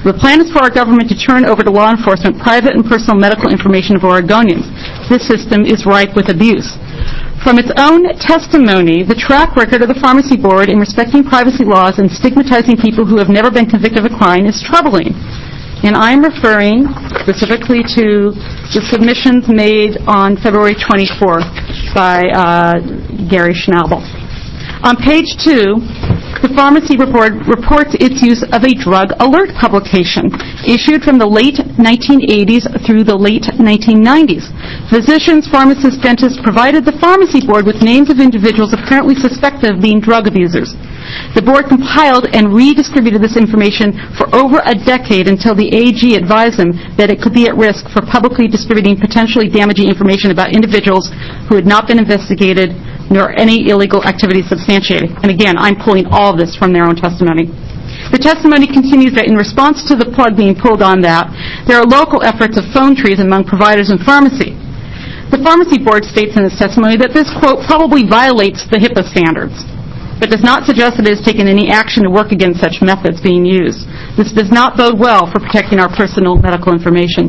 N: The plan is for our government to turn over to law enforcement private and personal medical information of Oregonians. This system is ripe with abuse. From its own testimony, the track record of the Pharmacy Board in respecting privacy laws and stigmatizing people who have never been convicted of a crime is troubling. And I'm referring specifically to the submissions made on February twenty-fourth by uh, Gary Schnabel. On page two, the Pharmacy Board reports its use of a drug alert publication issued from the late nineteen eighties through the late nineteen nineties. Physicians, pharmacists, dentists provided the Pharmacy Board with names of individuals apparently suspected of being drug abusers. The board compiled and redistributed this information for over a decade until the A G advised them that it could be at risk for publicly distributing potentially damaging information about individuals who had not been investigated nor any illegal activity substantiated. And again, I'm pulling all of this from their own testimony. The testimony continues that in response to the plug being pulled on that, there are local efforts of phone trees among providers in pharmacy. The Pharmacy Board states in its testimony that this, quote, probably violates the HIPAA standards, but does not suggest that it has taken any action to work against such methods being used. This does not bode well for protecting our personal medical information.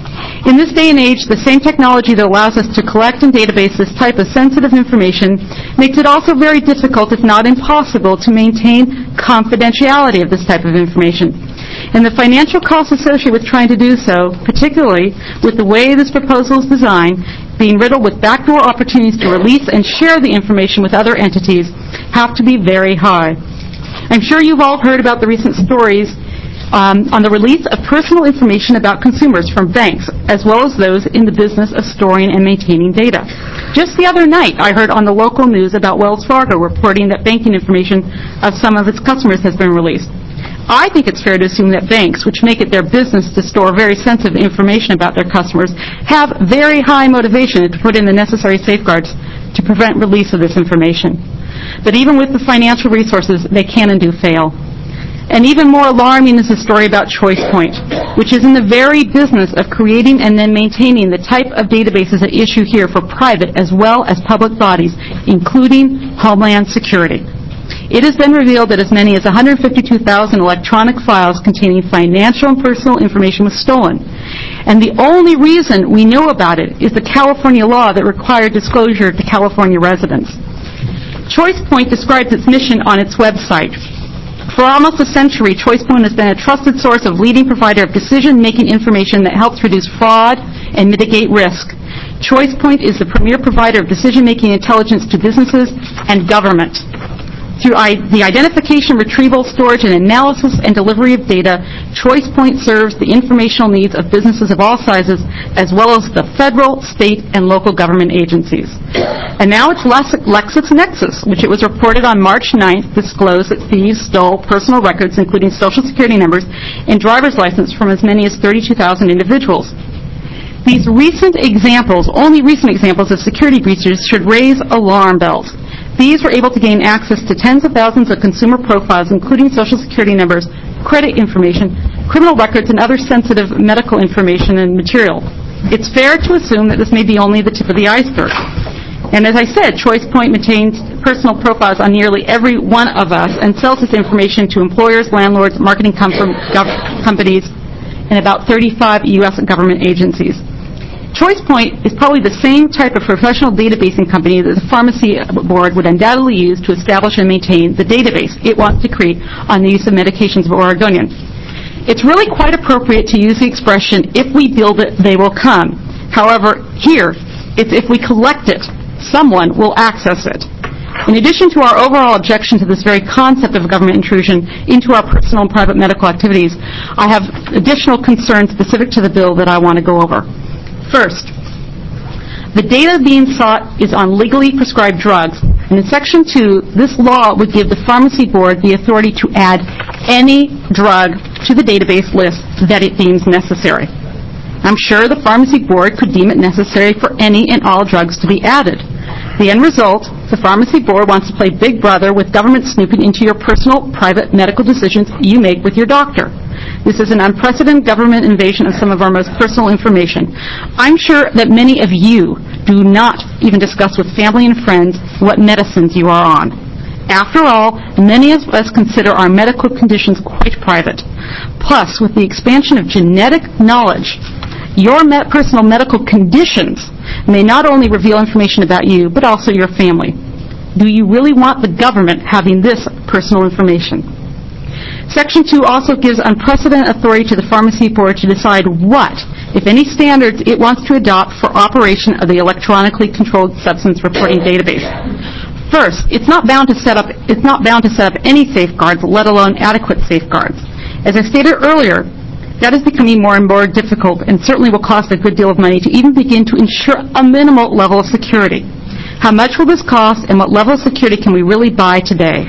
N: In this day and age, the same technology that allows us to collect and database this type of sensitive information makes it also very difficult, if not impossible, to maintain confidentiality of this type of information. And the financial costs associated with trying to do so, particularly with the way this proposal is designed, being riddled with backdoor opportunities to release and share the information with other entities, have to be very high. I'm sure you've all heard about the recent stories um, on the release of personal information about consumers from banks, as well as those in the business of storing and maintaining data. Just the other night, I heard on the local news about Wells Fargo reporting that banking information of some of its customers has been released. I think it's fair to assume that banks, which make it their business to store very sensitive information about their customers, have very high motivation to put in the necessary safeguards to prevent release of this information. But even with the financial resources, they can and do fail. And even more alarming is the story about ChoicePoint, which is in the very business of creating and then maintaining the type of databases at issue here for private as well as public bodies, including Homeland Security. It has been revealed that as many as one hundred fifty-two thousand electronic files containing financial and personal information was stolen. And the only reason we know about it is the California law that required disclosure to California residents. ChoicePoint describes its mission on its website. For almost a century, ChoicePoint has been a trusted source of leading provider of decision-making information that helps reduce fraud and mitigate risk. ChoicePoint is the premier provider of decision-making intelligence to businesses and government. Through I- the identification, retrieval, storage, and analysis and delivery of data, ChoicePoint serves the informational needs of businesses of all sizes, as well as the federal, state, and local government agencies. And now it's Lex- LexisNexis, which it was reported on March ninth, disclosed that thieves stole personal records, including Social Security numbers and driver's license, from as many as thirty-two thousand individuals. These recent examples, only recent examples of security breaches, should raise alarm bells. These were able to gain access to tens of thousands of consumer profiles, including Social Security numbers, credit information, criminal records, and other sensitive medical information and material. It's fair to assume that this may be only the tip of the iceberg. And as I said, ChoicePoint maintains personal profiles on nearly every one of us and sells this information to employers, landlords, marketing com- gov- companies, and about thirty-five U S government agencies. ChoicePoint is probably the same type of professional databasing company that the Pharmacy Board would undoubtedly use to establish and maintain the database it wants to create on the use of medications of Oregonians. It's really quite appropriate to use the expression, if we build it, they will come. However, here, it's if we collect it, someone will access it. In addition to our overall objection to this very concept of government intrusion into our personal and private medical activities, I have additional concerns specific to the bill that I want to go over. First, the data being sought is on legally prescribed drugs, and in Section two, this law would give the Pharmacy Board the authority to add any drug to the database list that it deems necessary. I'm sure the Pharmacy Board could deem it necessary for any and all drugs to be added. The end result, the Pharmacy Board wants to play Big Brother with government snooping into your personal, private medical decisions you make with your doctor. This is an unprecedented government invasion of some of our most personal information. I'm sure that many of you do not even discuss with family and friends what medicines you are on. After all, many of us consider our medical conditions quite private. Plus, with the expansion of genetic knowledge, your me- personal medical conditions may not only reveal information about you, but also your family. Do you really want the government having this personal information? Section two also gives unprecedented authority to the Pharmacy Board to decide what, if any, standards it wants to adopt for operation of the electronically controlled substance reporting database. First, it's not bound to set up it's not bound to set up any safeguards, let alone adequate safeguards. As I stated earlier, that is becoming more and more difficult and certainly will cost a good deal of money to even begin to ensure a minimal level of security. How much will this cost, and what level of security can we really buy today?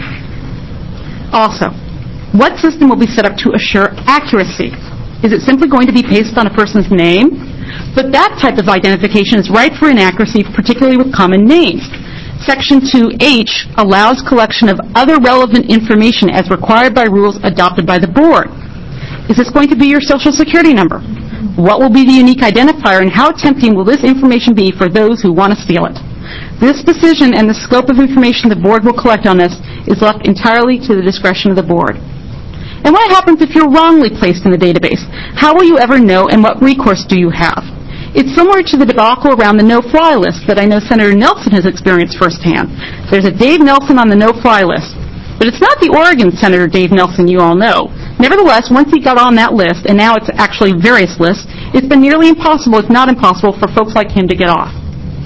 N: Also, what system will be set up to assure accuracy? Is it simply going to be based on a person's name? But that type of identification is ripe for inaccuracy, particularly with common names. Section two H allows collection of other relevant information as required by rules adopted by the board. Is this going to be your Social Security number? What will be the unique identifier, and how tempting will this information be for those who want to steal it? This decision and the scope of information the board will collect on this is left entirely to the discretion of the board. And what happens if you're wrongly placed in the database? How will you ever know, and what recourse do you have? It's similar to the debacle around the no-fly list that I know Senator Nelson has experienced firsthand. There's a Dave Nelson on the no-fly list, but it's not the Oregon Senator Dave Nelson you all know. Nevertheless, once he got on that list, and now it's actually various lists, it's been nearly impossible, if not impossible, for folks like him to get off.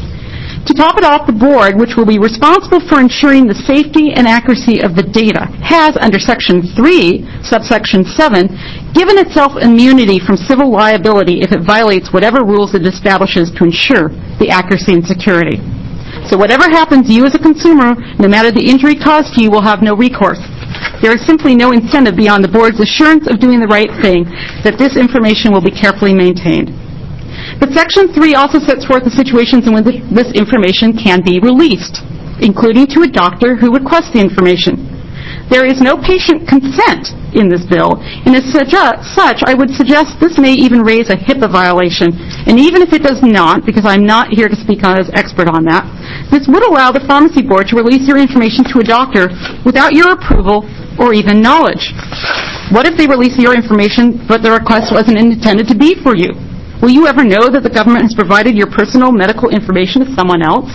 N: To top it off, the board, which will be responsible for ensuring the safety and accuracy of the data, has, under Section three, subsection seven, given itself immunity from civil liability if it violates whatever rules it establishes to ensure the accuracy and security. So whatever happens, you as a consumer, no matter the injury caused to you, will have no recourse. There is simply no incentive beyond the board's assurance of doing the right thing that this information will be carefully maintained. But Section three also sets forth the situations in which this information can be released, including to a doctor who requests the information. There is no patient consent in this bill, and as such, I would suggest this may even raise a HIPAA violation. And even if it does not, because I'm not here to speak as expert on that, this would allow the Pharmacy Board to release your information to a doctor without your approval or even knowledge. What if they release your information, but the request wasn't intended to be for you? Will you ever know that the government has provided your personal medical information to someone else?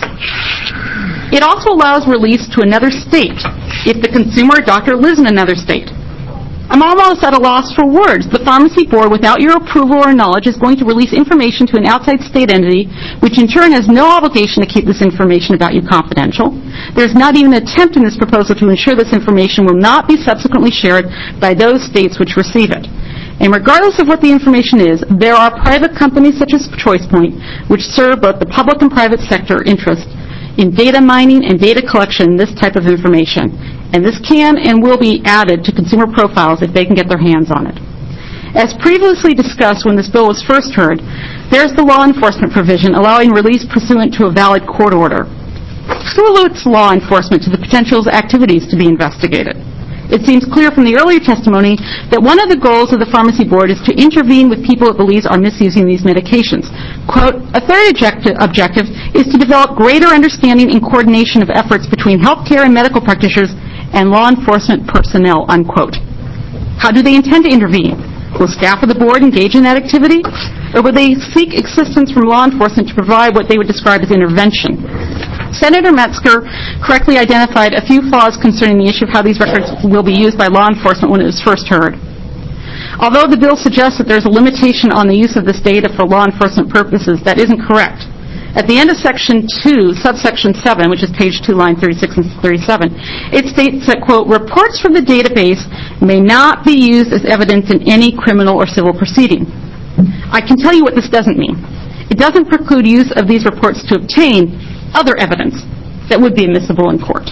N: It also allows release to another state if the consumer or doctor lives in another state. I'm almost at a loss for words. The Pharmacy Board, without your approval or knowledge, is going to release information to an outside state entity, which in turn has no obligation to keep this information about you confidential. There's not even an attempt in this proposal to ensure this information will not be subsequently shared by those states which receive it. And regardless of what the information is, there are private companies such as ChoicePoint which serve both the public and private sector interest in data mining and data collection, this type of information. And this can and will be added to consumer profiles if they can get their hands on it. As previously discussed when this bill was first heard, there's the law enforcement provision allowing release pursuant to a valid court order. Who alerts law enforcement to the potential activities to be investigated? It seems clear from the earlier testimony that one of the goals of the Pharmacy Board is to intervene with people it believes are misusing these medications. Quote, a third objective, objective is to develop greater understanding and coordination of efforts between healthcare and medical practitioners and law enforcement personnel, unquote. How do they intend to intervene? Will staff of the board engage in that activity? Or will they seek assistance from law enforcement to provide what they would describe as intervention? Senator Metzger correctly identified a few flaws concerning the issue of how these records will be used by law enforcement when it was first heard. Although the bill suggests that there's a limitation on the use of this data for law enforcement purposes, that isn't correct. At the end of Section two, subsection seven, which is page two, line thirty-six and thirty-seven, it states that, quote, reports from the database may not be used as evidence in any criminal or civil proceeding. I can tell you what this doesn't mean. It doesn't preclude use of these reports to obtain other evidence that would be admissible in court.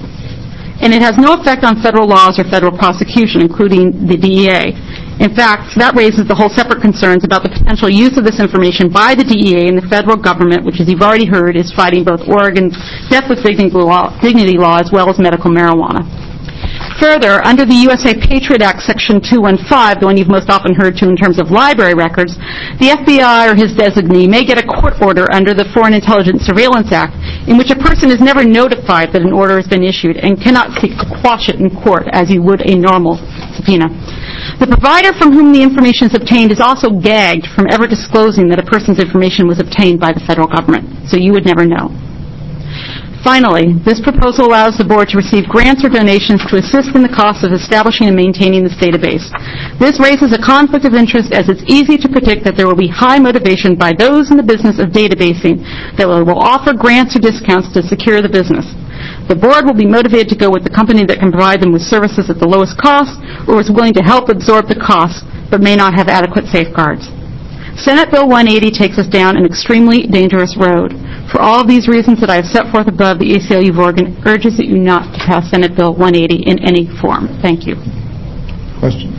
N: And it has no effect on federal laws or federal prosecution, including the D E A. In fact, that raises the whole separate concerns about the potential use of this information by the D E A and the federal government, which, as you've already heard, is fighting both Oregon's death with dignity law, dignity law as well as medical marijuana. Further, under the U S A Patriot Act, Section two fifteen, the one you've most often heard to in terms of library records, the F B I or his designee may get a court order under the Foreign Intelligence Surveillance Act in which a person is never notified that an order has been issued and cannot seek to quash it in court as you would a normal subpoena. The provider from whom the information is obtained is also gagged from ever disclosing that a person's information was obtained by the federal government, so you would never know. Finally, this proposal allows the board to receive grants or donations to assist in the cost of establishing and maintaining this database. This raises a conflict of interest, as it's easy to predict that there will be high motivation by those in the business of databasing that will, will offer grants or discounts to secure the business. The board will be motivated to go with the company that can provide them with services at the lowest cost, or is willing to help absorb the costs but may not have adequate safeguards. Senate Bill one eighty takes us down an extremely dangerous road. For all of these reasons that I have set forth above, the A C L U of Oregon urges that you not to pass Senate Bill one eighty in any form. Thank you.
A: Questions?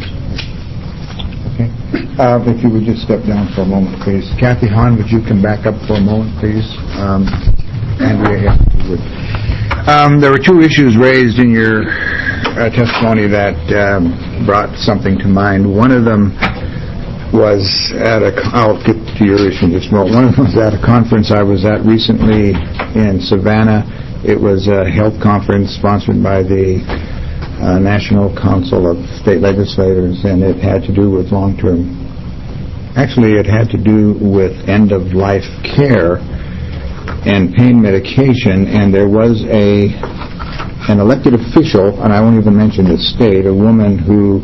A: Okay. Uh, if you would just step down for a moment, please. Kathy Hahn, would you come back up for a moment, please? Um, Andrea, if you would. Um, there were two issues raised in your uh, testimony that um, brought something to mind. One of them was at a, I'll get to your issue in just a moment. One of them was at a conference I was at recently in Savannah. It was a health conference sponsored by the uh, National Council of State Legislators, and it had to do with long-term, actually it had to do with end-of-life care and pain medication, and there was a an elected official, and I won't even mention the state, a woman who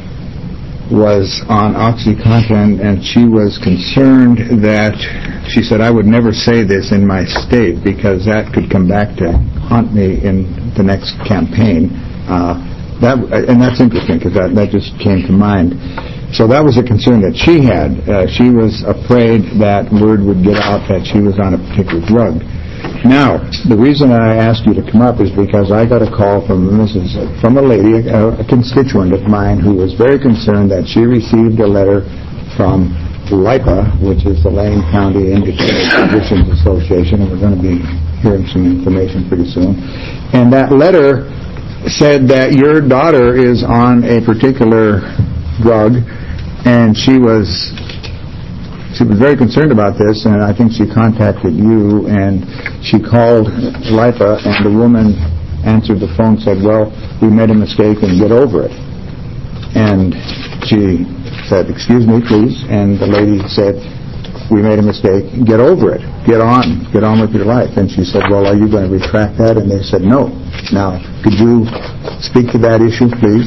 A: was on OxyContin, and she was concerned that, she said, I would never say this in my state because that could come back to haunt me in the next campaign. Uh, that, and that's interesting because that, that just came to mind. So that was a concern that she had. Uh, she was afraid that word would get out that she was on a particular drug. Now, the reason I asked you to come up is because I got a call from Missus from a lady, a, a constituent of mine, who was very concerned that she received a letter from LIPA, which is the Lane County Independent Physicians Association, and we're going to be hearing some information pretty soon. And that letter said that your daughter is on a particular drug, and she was She was very concerned about this, and I think she contacted you, and she called LIPA, and the woman answered the phone and said, well, we made a mistake and get over it. And she said, excuse me, please, and the lady said, we made a mistake, get over it, get on, get on with your life. And she said, well, are you going to retract that? And they said, no. Now, could you speak to that issue, please?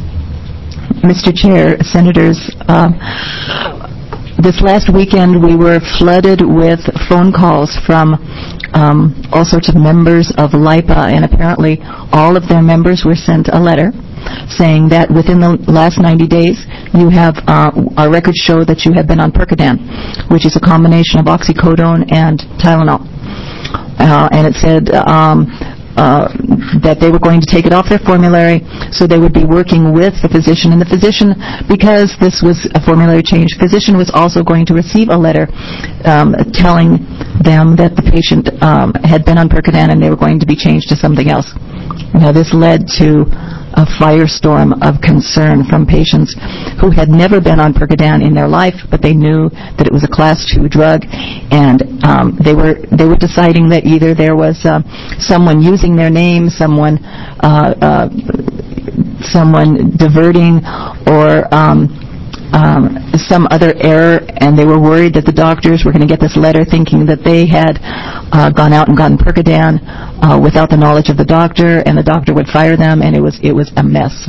I: Mister Chair, Senators, uh, this last weekend, we were flooded with phone calls from um, all sorts of members of LIPA, and apparently all of their members were sent a letter saying that within the last ninety days, you have, uh, our records show that you have been on Percodan, which is a combination of oxycodone and Tylenol. Uh, and it said um, uh, that they were going to take it off their formulary, so they would be working with the physician. And the physician, because this was a formulary change, physician was also going to receive a letter um, telling them that the patient um, had been on Percodan and they were going to be changed to something else. Now, this led to a firestorm of concern from patients who had never been on Percodan in their life, but they knew that it was a class two drug, and um, they were they were deciding that either there was uh, someone using their name, someone uh, uh, someone diverting, or um, um, some other error, and they were worried that the doctors were going to get this letter thinking that they had uh, gone out and gotten Percodan uh, without the knowledge of the doctor, and the doctor would fire them, and it was it was a mess.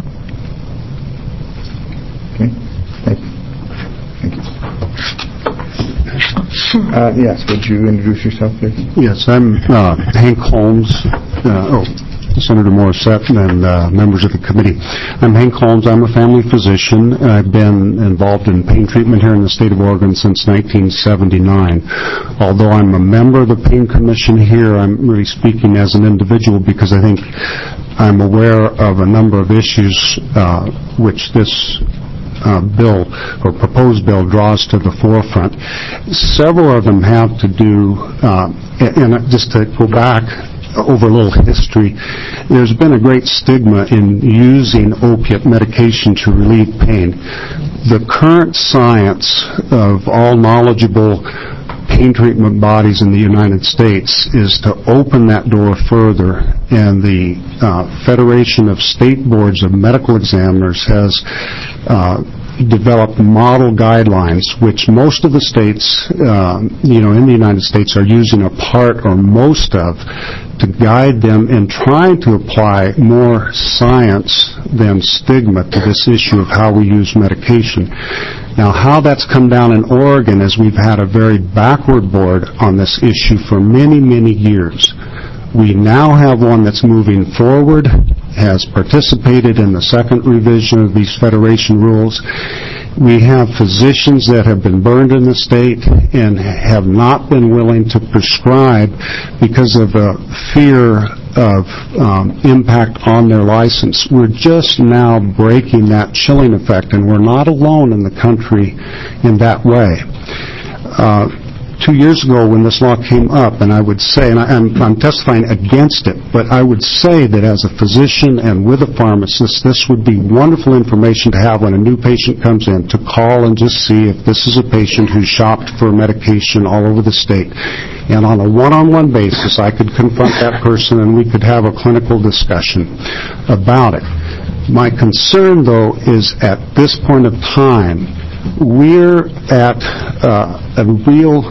A: Okay. Thank you. Thank you. Uh, yes, would you introduce yourself, please?
O: Yes, I'm uh, Hank Holmes. Uh, oh. Senator Morissette and uh, members of the committee. I'm Hank Holmes. I'm a family physician. I've been involved in pain treatment here in the state of Oregon since nineteen seventy-nine. Although I'm a member of the Pain Commission here, I'm really speaking as an individual because I think I'm aware of a number of issues uh, which this Uh, bill or proposed bill draws to the forefront. Several of them have to do, uh, and, and just to go back over a little history, there's been a great stigma in using opiate medication to relieve pain. The current science of all knowledgeable pain treatment bodies in the United States is to open that door further, and the uh, Federation of State Boards of Medical Examiners has uh, developed model guidelines, which most of the states, uh, you know, in the United States are using a part or most of, to guide them in trying to apply more science than stigma to this issue of how we use medication. Now, how that's come down in Oregon is we've had a very backward board on this issue for many, many years. We now have one that's moving forward, has participated in the second revision of these federation rules. We have physicians that have been burned in the state and have not been willing to prescribe because of a fear of um, impact on their license. We're just now breaking that chilling effect, and we're not alone in the country in that way. Uh, Two years ago when this law came up, and I would say, and I, I'm, I'm testifying against it, but I would say that as a physician and with a pharmacist, this would be wonderful information to have when a new patient comes in, to call and just see if this is a patient who shopped for medication all over the state. And on a one-on-one basis, I could confront that person and we could have a clinical discussion about it. My concern, though, is at this point of time, we're at uh, a real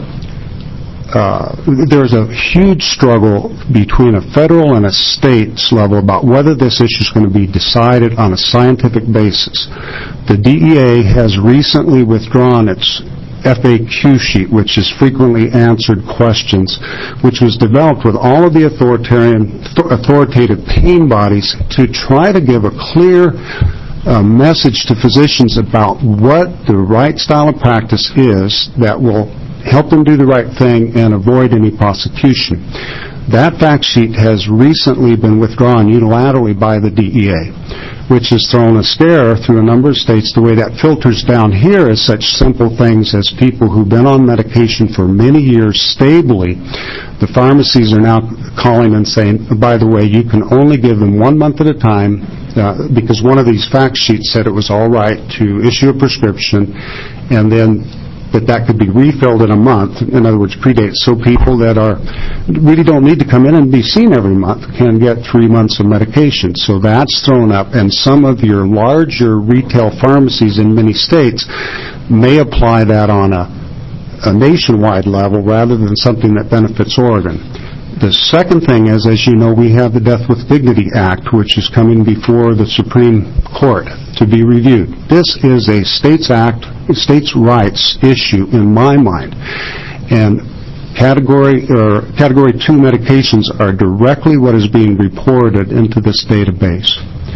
O: Uh, there's a huge struggle between a federal and a state's level about whether this issue is going to be decided on a scientific basis. The D E A has recently withdrawn its F A Q sheet, which is frequently answered questions, which was developed with all of the authoritarian, authoritative pain bodies to try to give a clear uh, message to physicians about what the right style of practice is that will help them do the right thing and avoid any prosecution. That fact sheet has recently been withdrawn unilaterally by the D E A, which has thrown a scare through a number of states. The way that filters down here is such simple things as people who've been on medication for many years stably. The pharmacies are now calling and saying, by the way, you can only give them one month at a time, uh, because one of these fact sheets said it was all right to issue a prescription and then that that could be refilled in a month, in other words, predates. So people that are really don't need to come in and be seen every month can get three months of medication. So that's thrown up, and some of your larger retail pharmacies in many states may apply that on a, a nationwide level rather than something that benefits Oregon. The second thing is, as you know, we have the Death with Dignity Act, which is coming before the Supreme Court to be reviewed. This is a states act, states' rights issue in my mind, and category or category two medications are directly what is being reported into this database.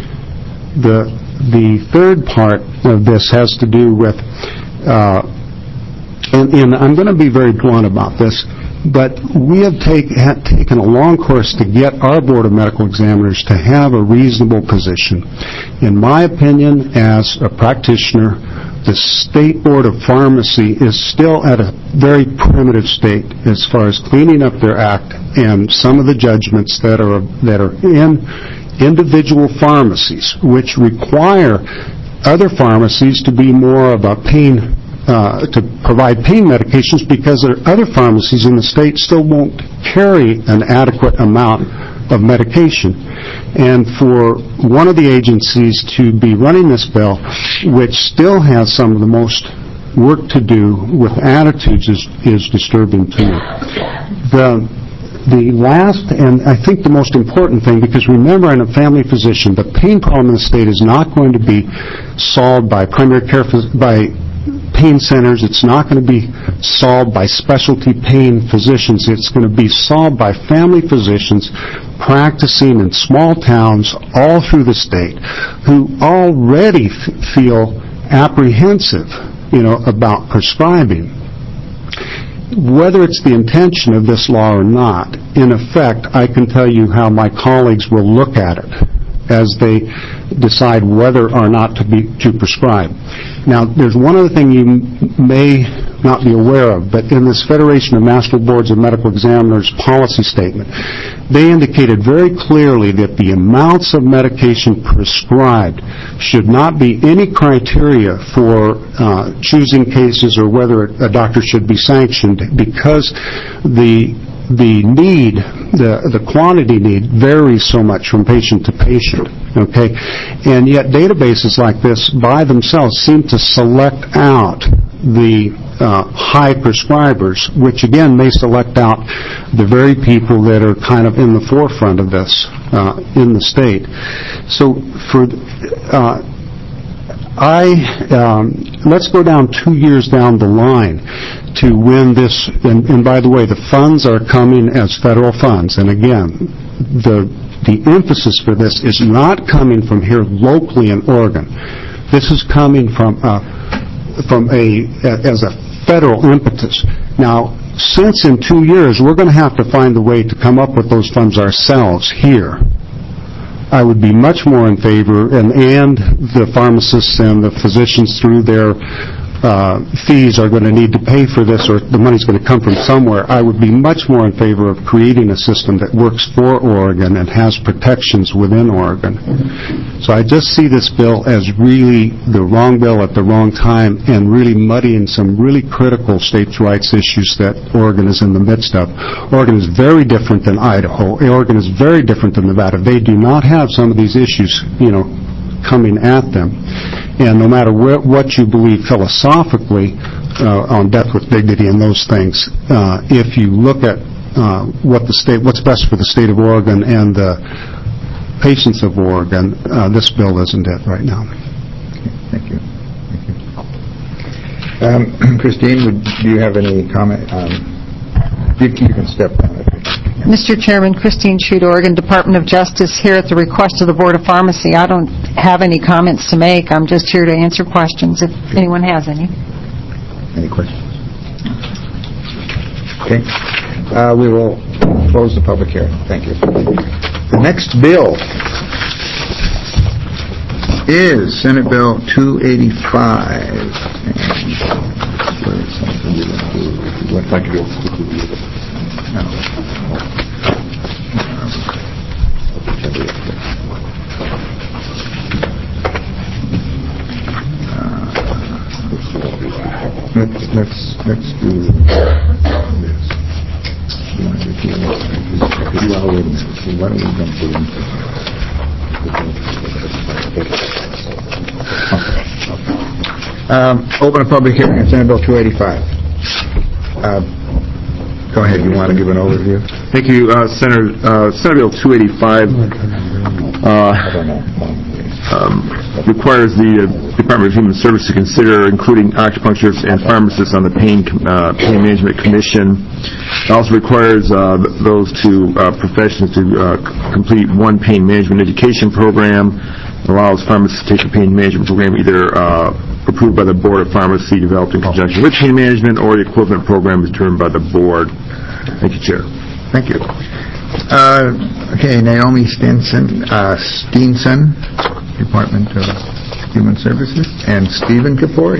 O: The the third part of this has to do with, uh, and, and I'm going to be very blunt about this. But we have take, ha, taken a long course to get our Board of Medical Examiners to have a reasonable position. In my opinion, as a practitioner, the State Board of Pharmacy is still at a very primitive state as far as cleaning up their act and some of the judgments that are that are in individual pharmacies, which require other pharmacies to be more of a pain Uh, to provide pain medications, because there are other pharmacies in the state still won't carry an adequate amount of medication. And for one of the agencies to be running this bill, which still has some of the most work to do with attitudes, is, is disturbing to me. The The last, and I think the most important thing, because remember, in a family physician, the pain problem in the state is not going to be solved by primary care, by pain centers. It's not going to be solved by specialty pain physicians. It's going to be solved by family physicians practicing in small towns all through the state who already f- feel apprehensive, you know, about prescribing. Whether it's the intention of this law or not, in effect, I can tell you how my colleagues will look at it. as they decide whether or not to be to prescribe. Now, there's one other thing you may not be aware of, but in this Federation of National Boards of Medical Examiners policy statement, they indicated very clearly that the amounts of medication prescribed should not be any criteria for uh, choosing cases or whether a doctor should be sanctioned, because the the need, the the quantity need varies so much from patient to patient, okay? And yet databases like this by themselves seem to select out the uh, high prescribers, which again may select out the very people that are kind of in the forefront of this uh, in the state. So for uh, I, um, let's go down two years down the line to when this, and, and by the way, the funds are coming as federal funds, and again, the the emphasis for this is not coming from here locally in Oregon. This is coming from uh, from a, as a federal impetus. Now, since in two years we're going to have to find a way to come up with those funds ourselves here, I would be much more in favor, and, and the pharmacists and the physicians through their uh, fees are going to need to pay for this, or the money's going to come from somewhere. I would be much more in favor of creating a system that works for Oregon and has protections within Oregon. So I just see this bill as really the wrong bill at the wrong time and really muddying some really critical states' rights issues that Oregon is in the midst of. Oregon is very different than Idaho. Oregon is very different than Nevada. They do not have some of these issues, you know, coming at them. And no matter wh- what you believe philosophically uh, on death with dignity and those things, uh, if you look at uh, what the state, what's best for the state of Oregon and the patients of Oregon, uh, this bill isn't it right now.
A: Okay, thank you. Thank you. Um, Christine, would, do you have any comment? Um, you, you can step down.
C: Mister Chairman, Christine Chute, Oregon Department of Justice, here at the request of the Board of Pharmacy. I don't have any comments to make. I'm just here to answer questions if anyone has any.
A: Any questions? Okay. Uh, we will close the public hearing. Thank you. The next bill is Senate Bill two eighty-five. What if I could go quickly? No. Let's let's let's do this. You want to do this? You are waiting. So why don't we jump to them? Um, open a public hearing on Senate Bill two eighty-five. Uh, Go ahead. You want to give an overview?
B: Thank you, uh, Senator. Uh, Senate Bill two eighty-five uh, um, requires the uh, Department of Human Services to consider including acupuncturists and pharmacists on the Pain uh, Pain Management Commission. It also requires uh, those two uh, professions to uh, complete one pain management education program. It allows pharmacists to take a pain management program either uh, approved by the Board of Pharmacy, developed in conjunction with pain management, or the equivalent program is determined by the board. Thank you, Chair.
A: Thank you. Uh, okay, Naomi Stinson, uh, Steenson, Department of Human Services, and Stephen Kapori.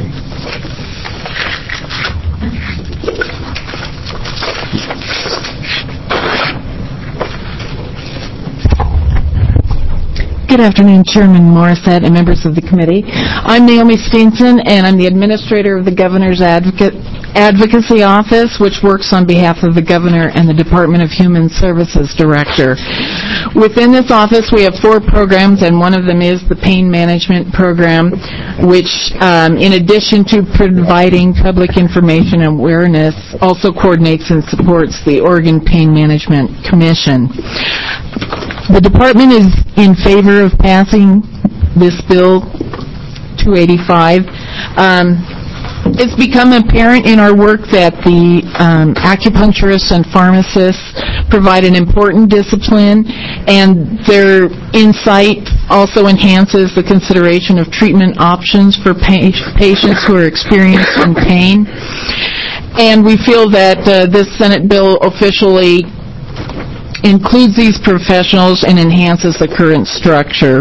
K: Good afternoon, Chairman Morissette and members of the committee. I'm Naomi Steenson, and I'm the administrator of the Governor's Advocate, Advocacy Office, which works on behalf of the Governor and the Department of Human Services Director. Within this office, we have four programs, and one of them is the Pain Management Program, which, um, in addition to providing public information and awareness, also coordinates and supports the Oregon Pain Management Commission. The department is in favor of passing this bill two eighty-five. Um, it's become apparent in our work that the um, acupuncturists and pharmacists provide an important discipline, and their insight also enhances the consideration of treatment options for pa- patients who are experiencing pain. And we feel that uh, this Senate bill officially
P: includes these professionals and enhances the current structure.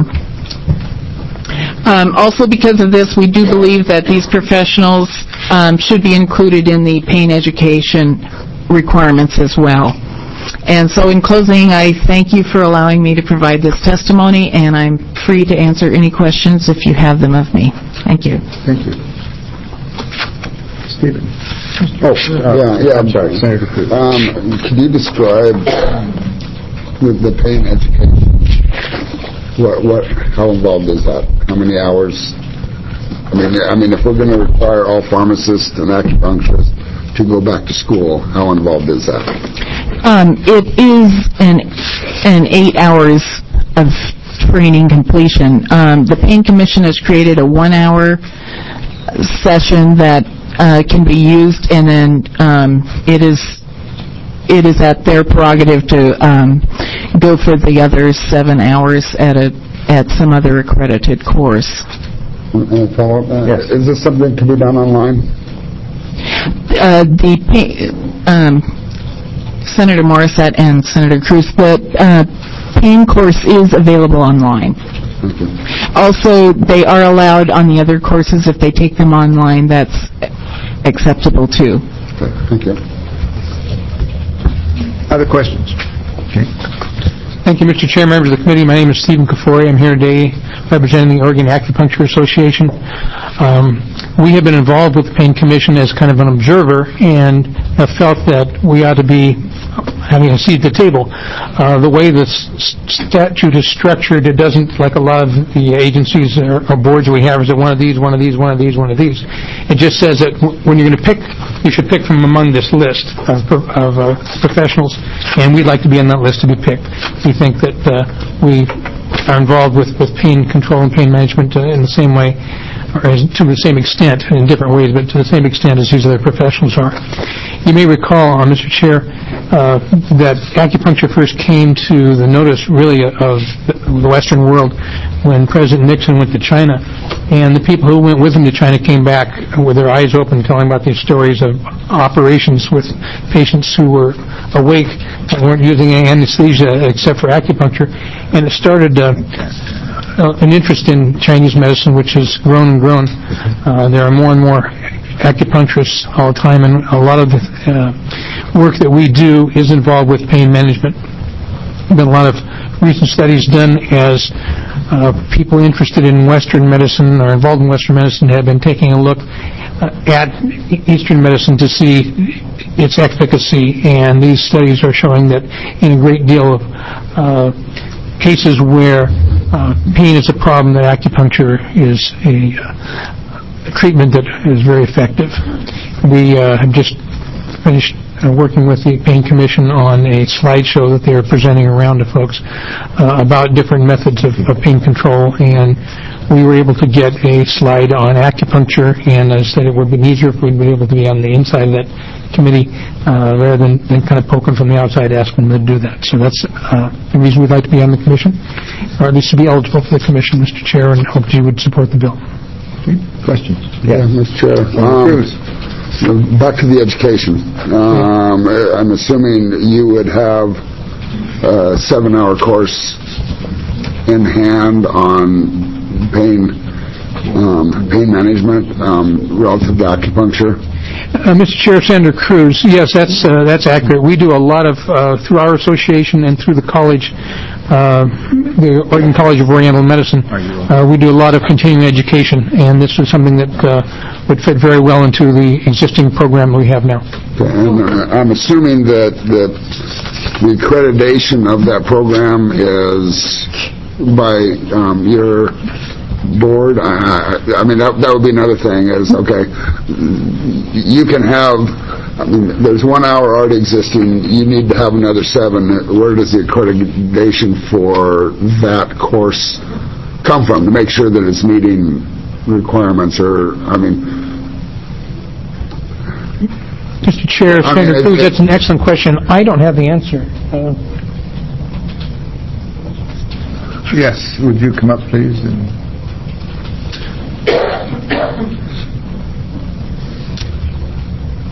P: Um, also, because of this, we do believe that these professionals um, should be included in the pain education requirements as well. And so in closing, I thank you for allowing me to provide this testimony, and I'm free to answer any questions if you have them of me. Thank you.
A: Thank you. Stephen.
D: Oh, yeah, yeah.
A: I'm sorry, Senator Cruz.
D: Um, could you describe the, the pain education? What, what, how involved is that? How many hours? I mean, I mean, if we're going to require all pharmacists and acupuncturists to go back to school, how involved is that?
P: Um, it is an an eight hours of training completion. Um, the Pain Commission has created a one-hour session that uh, can be used, and then um, it is it is at their prerogative to um, go for the other seven hours at a at some other accredited course.
D: Uh, follow up, uh, yes. Is this something that can be done online?
P: Uh, the um, Senator Morissette and Senator Cruz, the uh, pain course is available online.
D: Okay.
P: Also, they are allowed on the other courses if they take them online. That's acceptable too.
D: Okay. Thank you.
A: Other questions? Okay.
J: Thank you, Mister Chair, members of the committee. My name is Stephen Kafori. I'm here today representing the Oregon Acupuncture Association. Um, we have been involved with the Pain Commission as kind of an observer and have felt that we ought to be having a seat at the table. Uh, the way the statute is structured, it doesn't, like a lot of the agencies or, or boards we have, is that one of these, one of these, one of these, one of these. It just says that w- when you're going to pick, you should pick from among this list of, of uh, professionals, and we'd like to be on that list to be picked. We think that uh, we are involved with, with pain control and pain management uh, in the same way, or as, to the same extent, in different ways, but to the same extent as these other professionals are. You may recall, uh, Mister Chair, uh, that acupuncture first came to the notice, really, of the Western world when President Nixon went to China, and the people who went with him to China came back with their eyes open, telling about these stories of operations with patients who were awake and weren't using anesthesia except for acupuncture, and it started uh, an interest in Chinese medicine, which has grown and grown. Uh, there are more and more acupuncturists all the time, and a lot of the uh, work that we do is involved with pain management. There have been a lot of recent studies done as uh, people interested in Western medicine or involved in Western medicine have been taking a look uh, at Eastern medicine to see its efficacy, and these studies are showing that in a great deal of uh, cases where uh, pain is a problem, that acupuncture is a uh, treatment that is very effective. We uh, have just finished uh, working with the Pain Commission on a slideshow that they are presenting around to folks uh, about different methods of, of pain control, and we were able to get a slide on acupuncture, and I said it would be easier if we'd been able to be on the inside of that committee uh, rather than, than kind of poking from the outside asking them to do that. So that's uh, the reason we'd like to be on the commission, or at least to be eligible for the commission, Mister Chair, and hope you would support the bill.
A: Questions?
D: Yeah, Mister Chair. Um, back to the education. Um, I'm assuming you would have a seven-hour course in hand on pain um, pain management um, relative to acupuncture.
J: Uh, Mister Chair, Senator Cruz, yes, that's uh, that's accurate. We do a lot of, uh, through our association and through the college, uh, the Oregon College of Oriental Medicine, uh, we do a lot of continuing education, and this is something that uh, would fit very well into the existing program we have now.
D: Okay, and uh, I'm assuming that, that the accreditation of that program is by um, your board. I, I, I mean, that, that would be another thing is, okay, you can have, I mean, there's one hour already existing, you need to have another seven. Where does the accreditation for that course come from to make sure that it's meeting requirements? Or, I mean...
J: Mister Chair,
D: I
J: Senator
D: mean,
J: Cruz,
D: it,
J: that's an excellent question. I don't have the answer. Uh,
A: yes, would you come up, please? And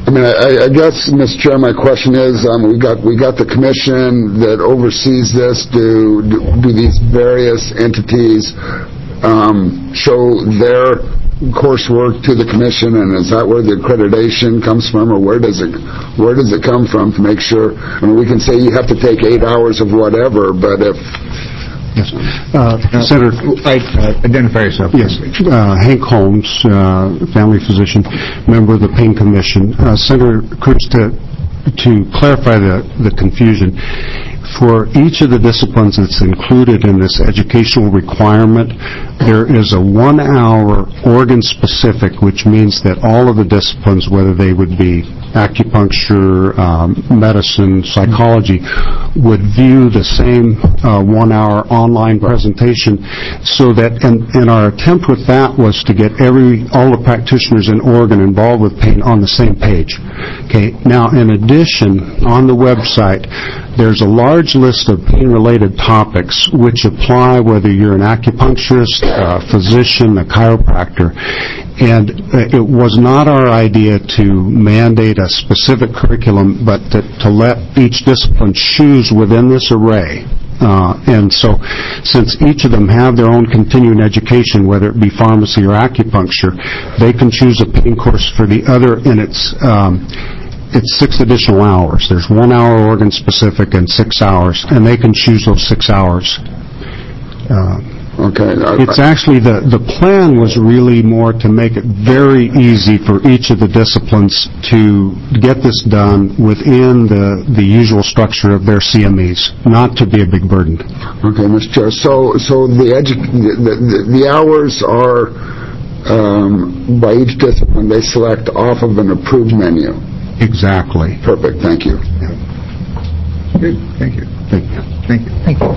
D: I mean, I, I guess, Mister Chair, my question is, um, we got we got the commission that oversees this. Do do, do these various entities um, show their coursework to the commission, and is that where the accreditation comes from, or where does it where does it come from to make sure? I mean, we can say you have to take eight hours of whatever, but if
O: Yes. Uh, Senator,
A: I, uh, identify yourself.
O: Yes. Uh, Hank Holmes, uh, family physician, member of the Pain Commission. Uh, Senator Cruz, to, to clarify the, the confusion, for each of the disciplines that's included in this educational requirement, there is a one-hour organ-specific, which means that all of the disciplines, whether they would be acupuncture, um, medicine, psychology, would view the same uh, one-hour online presentation, so that, and, and our attempt with that was to get every, all the practitioners in Oregon involved with pain on the same page. Okay. Now, in addition, on the website, there's a large list of pain-related topics which apply whether you're an acupuncturist, a physician, a chiropractor. And it was not our idea to mandate a specific curriculum, but to, to let each discipline choose within this array. Uh, and so, since each of them have their own continuing education, whether it be pharmacy or acupuncture, they can choose a pain course for the other, and it's um, it's six additional hours. There's one hour organ specific and six hours, and they can choose those six hours. Uh,
D: Okay.
O: It's actually, the, the plan was really more to make it very easy for each of the disciplines to get this done within the, the usual structure of their C M Es, not to be a big burden.
D: Okay, Mister Chair. So, so the, edu- the, the, the hours are, um, by each discipline, they select off of an approved menu.
O: Exactly.
D: Perfect. Thank you.
A: Good. Thank you.
O: Thank you.
A: Thank you.
P: Thank you.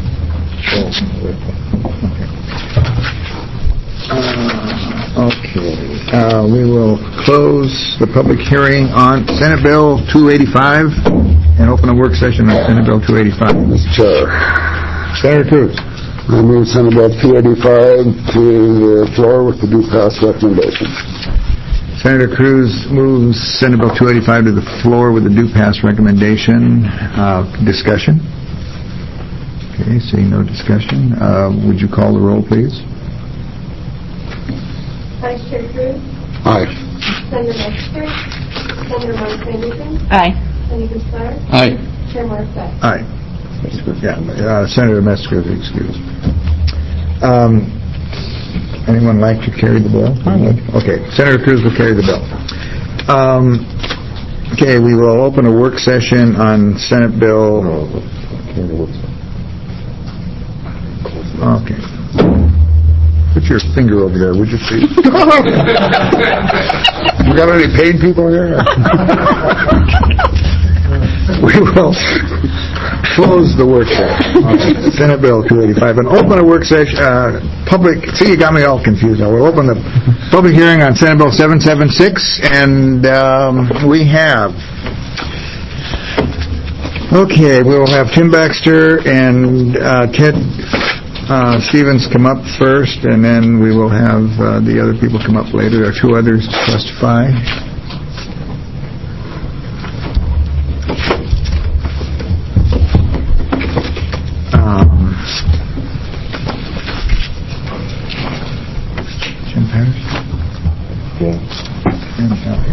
A: Uh, okay. Uh, we will close the public hearing on Senate Bill two eighty-five and open a work session on Senate Bill two eighty-five.
D: Mister Chair.
A: Senator Cruz.
D: I move Senate Bill two eighty-five to the floor with the due pass recommendation.
A: Senator Cruz moves Senate Bill two eighty-five to the floor with the due pass recommendation. Uh, discussion? Okay, seeing no discussion. Uh, would you call the roll, please?
H: Vice Chair Cruz.
D: Aye.
H: Senator Metzger. Senator Mark Sanderson.
N: Aye.
H: Senator Starr.
L: Aye.
H: Chair Morissette.
A: Aye. Yeah, uh, Senator Metzger is excused. Um, anyone like to carry the bill? Okay, Senator Cruz will carry the bill. Um, okay, we will open a work session on Senate Bill. Okay. Put your finger over there, would you please? You got any paid people here? We will close the work session on Senate Bill two eighty-five and open a work session, uh, public, see, you got me all confused now. We'll open the public hearing on Senate Bill seven seventy-six, and um, we have, okay, we will have Tim Baxter and uh, Ted uh, Stevens come up first, and then we will have uh, the other people come up later. There are two others to testify. Um, Jim Patterson? Yeah.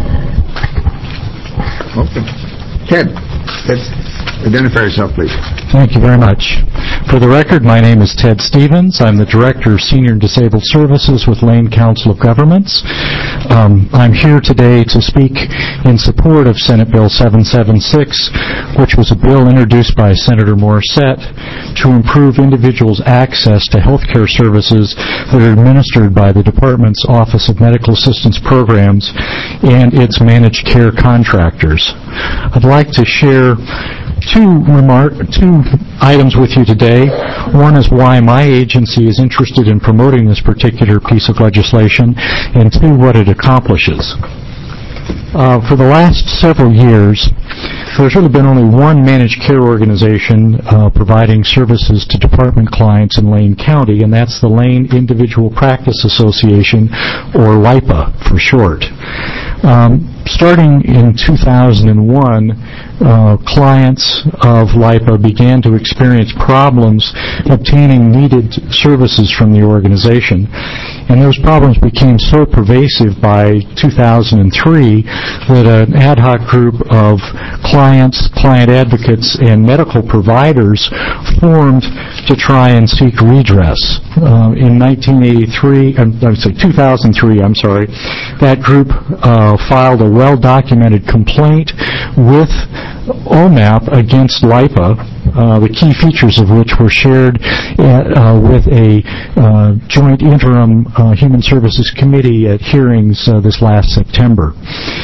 A: Okay. Ted, Ted, identify yourself, please.
J: Thank you very much. For the record, my name is Ted Stevens. I'm the Director of Senior and Disabled Services with Lane Council of Governments. Um, I'm here today to speak in support of Senate Bill seven seventy-six, which was a bill introduced by Senator Morissette to improve individuals' access to health care services that are administered by the Department's Office of Medical Assistance Programs and its managed care contractors. I'd like to share two remark, two items with you today. One is why my agency is interested in promoting this particular piece of legislation, and two, what it accomplishes. Uh, for the last several years, there's really been only one managed care organization uh, providing services to department clients in Lane County, and that's the Lane Individual Practice Association, or LIPA for short. Um,
Q: starting in two thousand one, uh, clients of LIPA began to experience problems obtaining needed services from the organization. And those problems became so pervasive by two thousand three that an ad hoc group of clients, client advocates, and medical providers formed to try and seek redress. Uh, in nineteen eighty-three, I'm, I'm sorry, two thousand three, I'm sorry, that group uh, filed a well-documented complaint with O M A P against LIPA, uh, the key features of which were shared uh, with a uh, joint interim uh, Human Services Committee at hearings uh, this last September.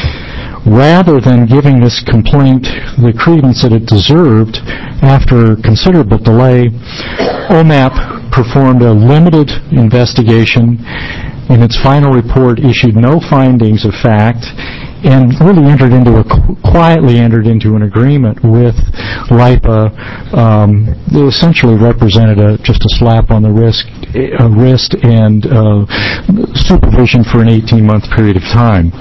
Q: Rather than giving this complaint the credence that it deserved, after considerable delay, O M A P performed a limited investigation. In its final report, issued no findings of fact, and really entered into a quietly entered into an agreement with LIPA um, that essentially represented a, just a slap on the wrist, a wrist and uh, supervision for an eighteen-month period of time.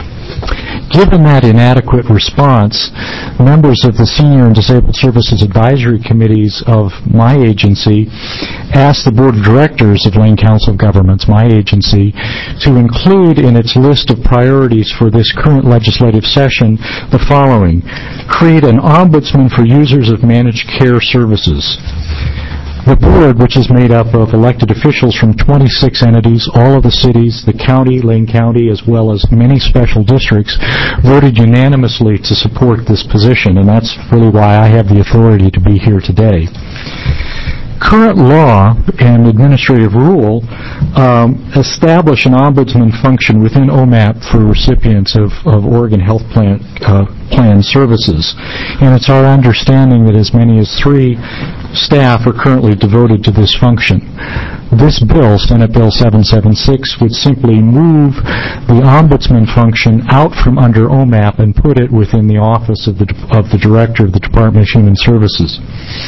Q: Given that inadequate response, members of the Senior and Disabled Services Advisory Committees of my agency asked the Board of Directors of Lane Council of Governments, my agency, to include in its list of priorities for this current legislative session the following: create an ombudsman for users of managed care services. The board, which is made up of elected officials from twenty-six entities, all of the cities, the county, Lane County, as well as many special districts, voted unanimously to support this position, and that's really why I have the authority to be here today. Current law and administrative rule um, establish an ombudsman function within O M A P for recipients of, of Oregon Health Plan, uh, plan services. And it's our understanding that as many as three staff are currently devoted to this function. This bill, Senate Bill seven seventy-six, would simply move the ombudsman function out from under O M A P and put it within the office of the, of the Director of the Department of Human Services.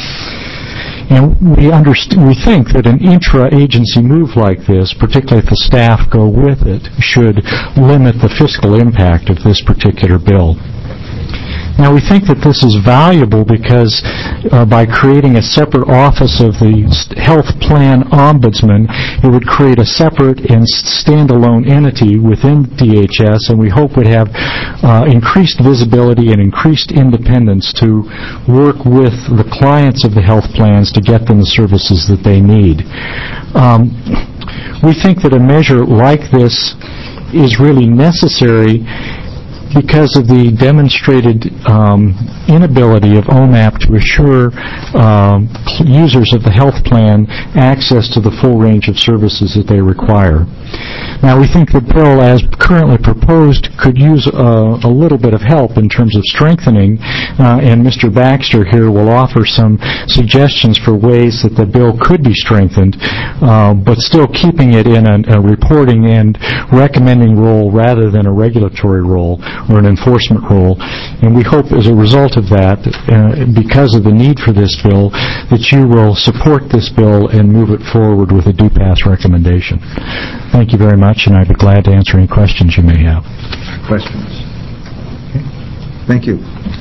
Q: And we underst- we think that an intra-agency move like this, particularly if the staff go with it, should limit the fiscal impact of this particular bill. Now, we think that this is valuable because uh, by creating a separate office of the health plan ombudsman, it would create a separate and standalone entity within D H S, and we hope would have uh, increased visibility and increased independence to work with the clients of the health plans to get them the services that they need. Um, we think that a measure like this is really necessary because of the demonstrated um, inability of O M A P to assure um, users of the health plan access to the full range of services that they require. Now, we think the bill, as currently proposed, could use a, a little bit of help in terms of strengthening, uh, and Mister Baxter here will offer some suggestions for ways that the bill could be strengthened, uh, but still keeping it in a, a reporting and recommending role rather than a regulatory role or an enforcement role. And we hope as a result of that, uh, because of the need for this bill, that you will support this bill and move it forward with a due pass recommendation. Thank you very much, and I'd be glad to answer any questions you may have.
A: Questions? Okay. Thank you.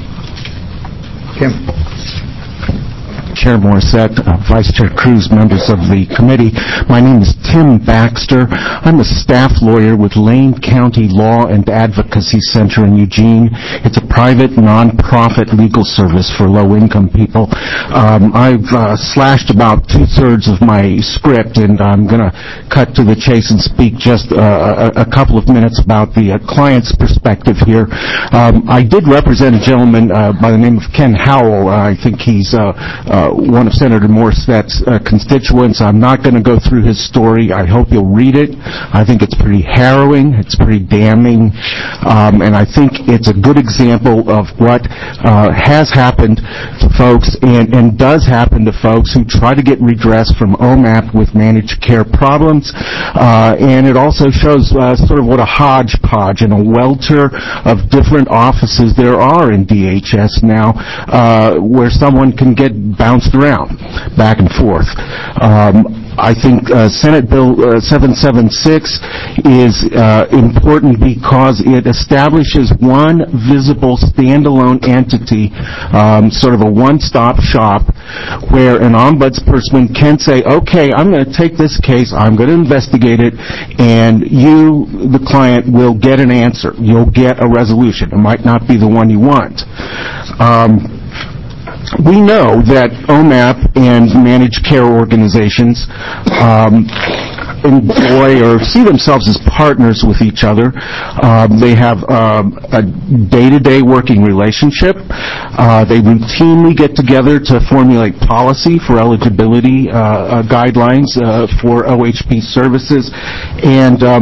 A: Kim.
R: Chair Morissette, uh, Vice Chair Cruz, members of the committee. My name is Tim Baxter. I'm a staff lawyer with Lane County Law and Advocacy Center in Eugene. It's a private, non-profit legal service for low-income people. Um, I've uh, slashed about two-thirds of my script, and I'm going to cut to the chase and speak just uh, a, a couple of minutes about the uh, client's perspective here. Um, I did represent a gentleman uh, by the name of Ken Howell. Uh, I think he's uh, uh, one of Senator Morissette's uh, constituents. I'm not going to go through his story. I hope you'll read it. I think it's pretty harrowing. It's pretty damning. Um, and I think it's a good example of what uh, has happened to folks and, and does happen to folks who try to get redress from O M A P with managed care problems. Uh, and it also shows uh, sort of what a hodgepodge and a welter of different offices there are in D H S now, uh, where someone can get bounced around back and forth. Um, I think uh, Senate Bill uh, seven seventy-six is uh, important because it establishes one visible standalone entity, um, sort of a one-stop shop, where an ombudsperson can say, okay, I'm going to take this case, I'm going to investigate it, and you, the client, will get an answer. You'll get a resolution. It might not be the one you want. Um, We know that O M A P and managed care organizations um, enjoy or see themselves as partners with each other. Um, they have um, a day-to-day working relationship. Uh, they routinely get together to formulate policy for eligibility uh, uh, guidelines uh, for O H P services, and um,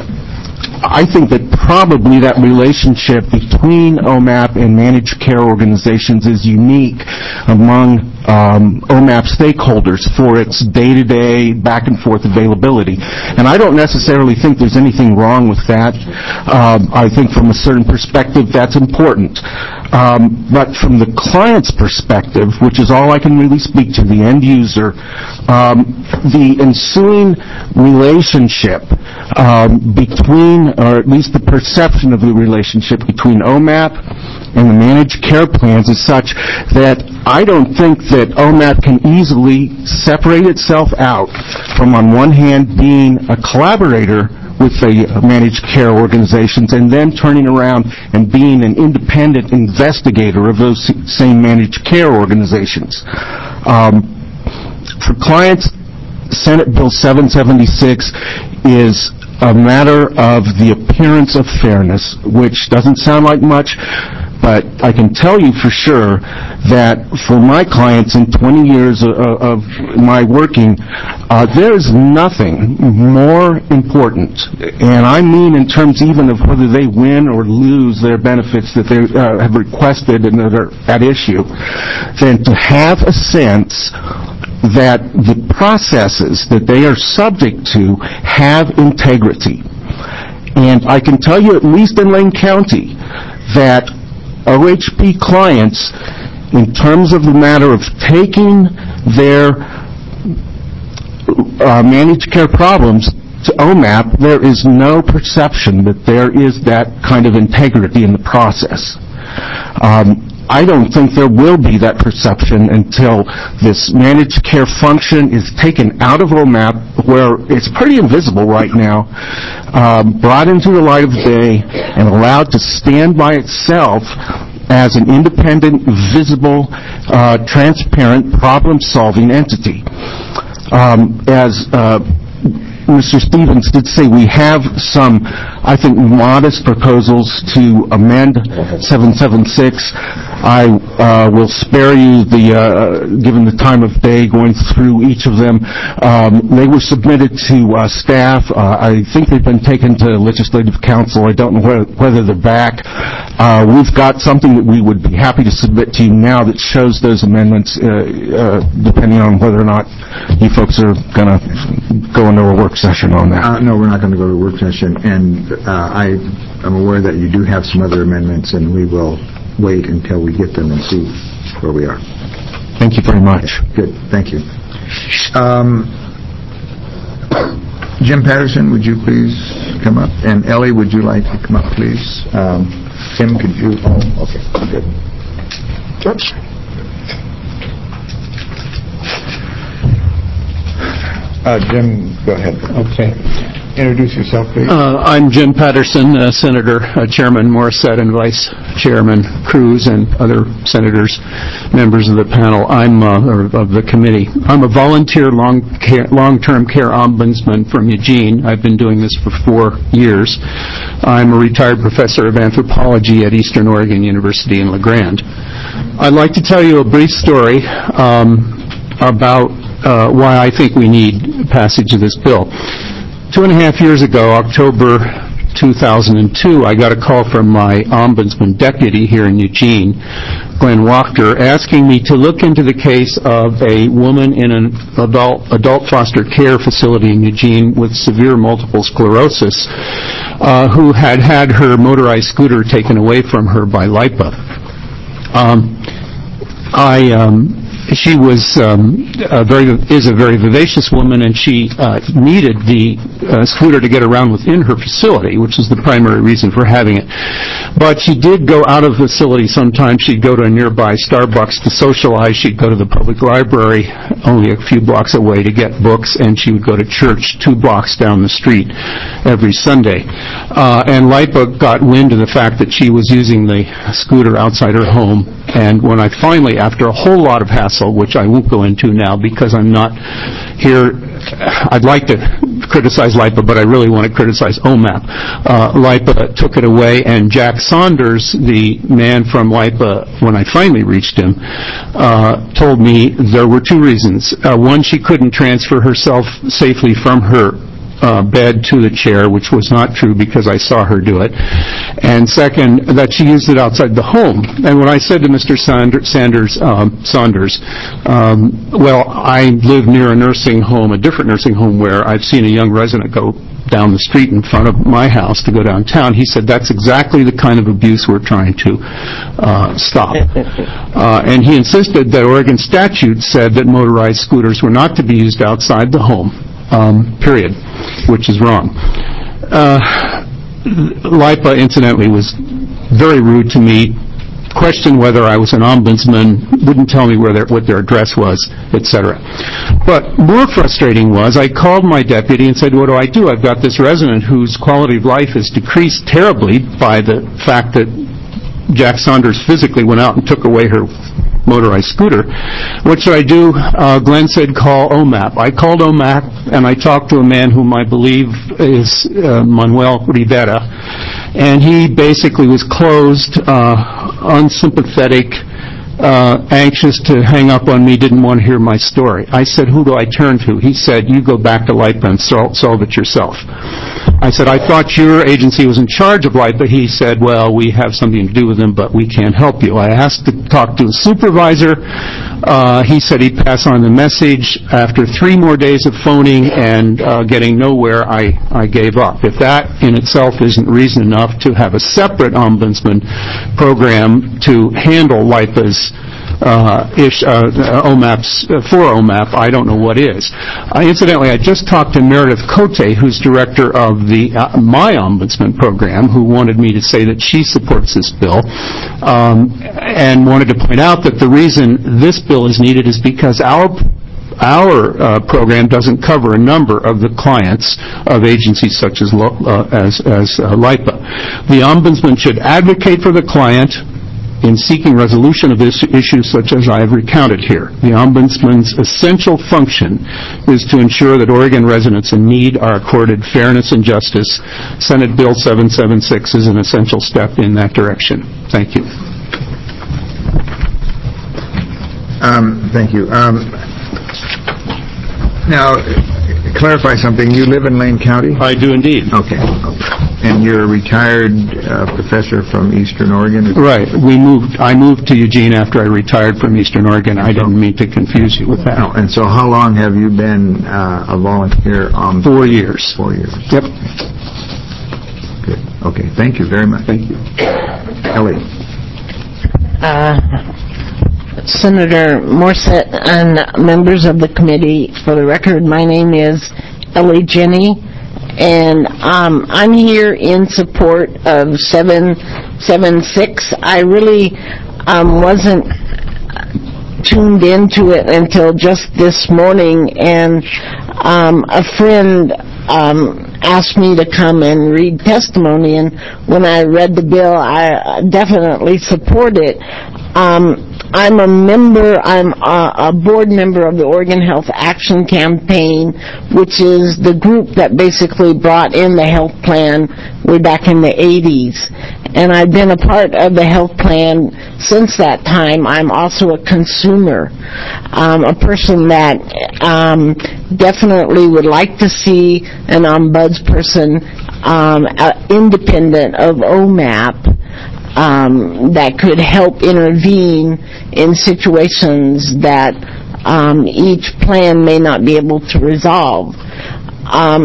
R: I think that probably that relationship between O M A P and managed care organizations is unique among um, O M A P stakeholders for its day-to-day back-and-forth availability. And I don't necessarily think there's anything wrong with that. Um, I think from a certain perspective that's important. Um, but from the client's perspective, which is all I can really speak to, the end user, um, the ensuing relationship um, between, or at least the perception of the relationship between O M A P and the managed care plans is such that I don't think that O M A P can easily separate itself out from, on one hand, being a collaborator with the managed care organizations and then turning around and being an independent investigator of those same managed care organizations. Um, for clients, Senate Bill seven seventy-six is a matter of the appearance of fairness, which doesn't sound like much, but I can tell you for sure that for my clients in twenty years of, of my working, uh, there's nothing more important, and I mean in terms even of whether they win or lose their benefits that they uh, have requested and that are at issue, than to have a sense that the processes that they are subject to have integrity. And I can tell you, at least in Lane County, that O H P clients, in terms of the matter of taking their uh, managed care problems to O M A P, there is no perception that there is that kind of integrity in the process. Um, I don't think there will be that perception until this managed care function is taken out of O M A P, where it's pretty invisible right now, um, brought into the light of day, and allowed to stand by itself as an independent, visible, uh, transparent, problem-solving entity. Um, as uh, Mister Stevens did say, we have some, I think, modest proposals to amend seven seventy-six. I uh, will spare you the, uh, given the time of day, going through each of them. Um, they were submitted to uh, staff. Uh, I think they've been taken to Legislative Council. I don't know whether, whether they're back. Uh, we've got something that we would be happy to submit to you now that shows those amendments, uh, uh, depending on whether or not you folks are going to go into a work session on that.
A: Uh, no, we're not going to go to a work session, and uh, I am aware that you do have some other amendments, and we will wait until we get them and see where we are.
R: Thank you very much.
A: Good, thank you. Um, Jim Patterson, would you please come up? And Ellie, would you like to come up, please? Um, Tim, could you? Oh, okay, good. Oops. Uh, Jim, go ahead.
S: Okay.
A: Introduce yourself, please.
S: Uh, I'm Jim Patterson, uh, Senator, uh, Chairman Morissette, and Vice Chairman Cruz, and other senators, members of the panel. I'm uh, or of the committee. I'm a volunteer long care, long-term care ombudsman from Eugene. I've been doing this for four years. I'm a retired professor of anthropology at Eastern Oregon University in La Grande. I'd like to tell you a brief story um, about uh, why I think we need passage of this bill. Two and a half years ago, October two thousand two, I got a call from my ombudsman deputy here in Eugene, Glenn Wachter, asking me to look into the case of a woman in an adult, adult foster care facility in Eugene with severe multiple sclerosis uh, who had had her motorized scooter taken away from her by LIPA. Um, I um, she was um, a very is a very vivacious woman, and she uh, needed the uh, scooter to get around within her facility, which is the primary reason for having it. But she did go out of the facility sometimes. She'd go to a nearby Starbucks to socialize. She'd go to the public library only a few blocks away to get books, and she would go to church two blocks down the street every Sunday. Uh, and LIPA got wind of the fact that she was using the scooter outside her home, and when I finally, after a whole lot of hassle, which I won't go into now because I'm not here, I'd like to criticize LIPA, but I really want to criticize O M A P. Uh, LIPA took it away, and Jack Saunders, the man from LIPA, when I finally reached him, uh, told me there were two reasons. Uh, one, she couldn't transfer herself safely from her Uh, bed to the chair, which was not true because I saw her do it. And second, that she used it outside the home. And when I said to Mister Sander, Sanders, um, Saunders, um, well, I live near a nursing home, a different nursing home, where I've seen a young resident go down the street in front of my house to go downtown. He said that's exactly the kind of abuse we're trying to uh, stop. Uh, and he insisted that Oregon statute said that motorized scooters were not to be used outside the home. Um, period, which is wrong. Uh, LIPA, incidentally, was very rude to me, questioned whether I was an ombudsman, wouldn't tell me where their, what their address was, et cetera. But more frustrating was I called my deputy and said, what do I do? I've got this resident whose quality of life is decreased terribly by the fact that Jack Saunders physically went out and took away her motorized scooter. What should I do? Uh, Glenn said call O M A P. I called O M A P, and I talked to a man whom I believe is uh, Manuel Rivera, and he basically was closed, uh, unsympathetic, uh, anxious to hang up on me, didn't want to hear my story. I said, who do I turn to? He said, you go back to LIPA and sol- solve it yourself. I said, I thought your agency was in charge of LIPA. He said, well, we have something to do with them, but we can't help you. I asked to talk to a supervisor. Uh, he said he'd pass on the message. After three more days of phoning and uh, getting nowhere, I, I gave up. If that in itself isn't reason enough to have a separate ombudsman program to handle LIPA's Uh, ish, uh, O M A P's, uh, for O M A P, I don't know what is. Uh, incidentally, I just talked to Meredith Cote, who's director of the uh, My Ombudsman program, who wanted me to say that she supports this bill, um, and wanted to point out that the reason this bill is needed is because our Our uh, program doesn't cover a number of the clients of agencies such as uh, as, as uh, LIPA. The ombudsman should advocate for the client in seeking resolution of this issues such as I have recounted here. The Ombudsman's essential function is to ensure that Oregon residents in need are accorded fairness and justice. Senate Bill seven seventy-six is an essential step in that direction. Thank you.
A: Um, thank you. Um, now, clarify something. You live in Lane County?
S: I do indeed.
A: Okay. And you're a retired uh, professor from Eastern Oregon?
S: Right. We moved. I moved to Eugene after I retired from Eastern Oregon. I didn't mean to confuse you with that.
A: No. And so how long have you been uh, a volunteer on?
S: Four years.
A: Four years.
S: Yep.
A: Good. Okay. Thank you very much.
S: Thank you.
A: Ellie.
T: Uh, Senator Morset and members of the committee, for the record, my name is Ellie Jenny, and um, I'm here in support of seven seventy-six. I really um, wasn't tuned into it until just this morning, and um, a friend um, asked me to come and read testimony, and when I read the bill, I definitely support it. Um, I'm a member, I'm a, a board member of the Oregon Health Action Campaign, which is the group that basically brought in the health plan way back in the eighties. And I've been a part of the health plan since that time. I'm also a consumer, um, a person that um, definitely would like to see an ombudsperson um, uh, independent of O M A P. Um, that could help intervene in situations that um, each plan may not be able to resolve. Um,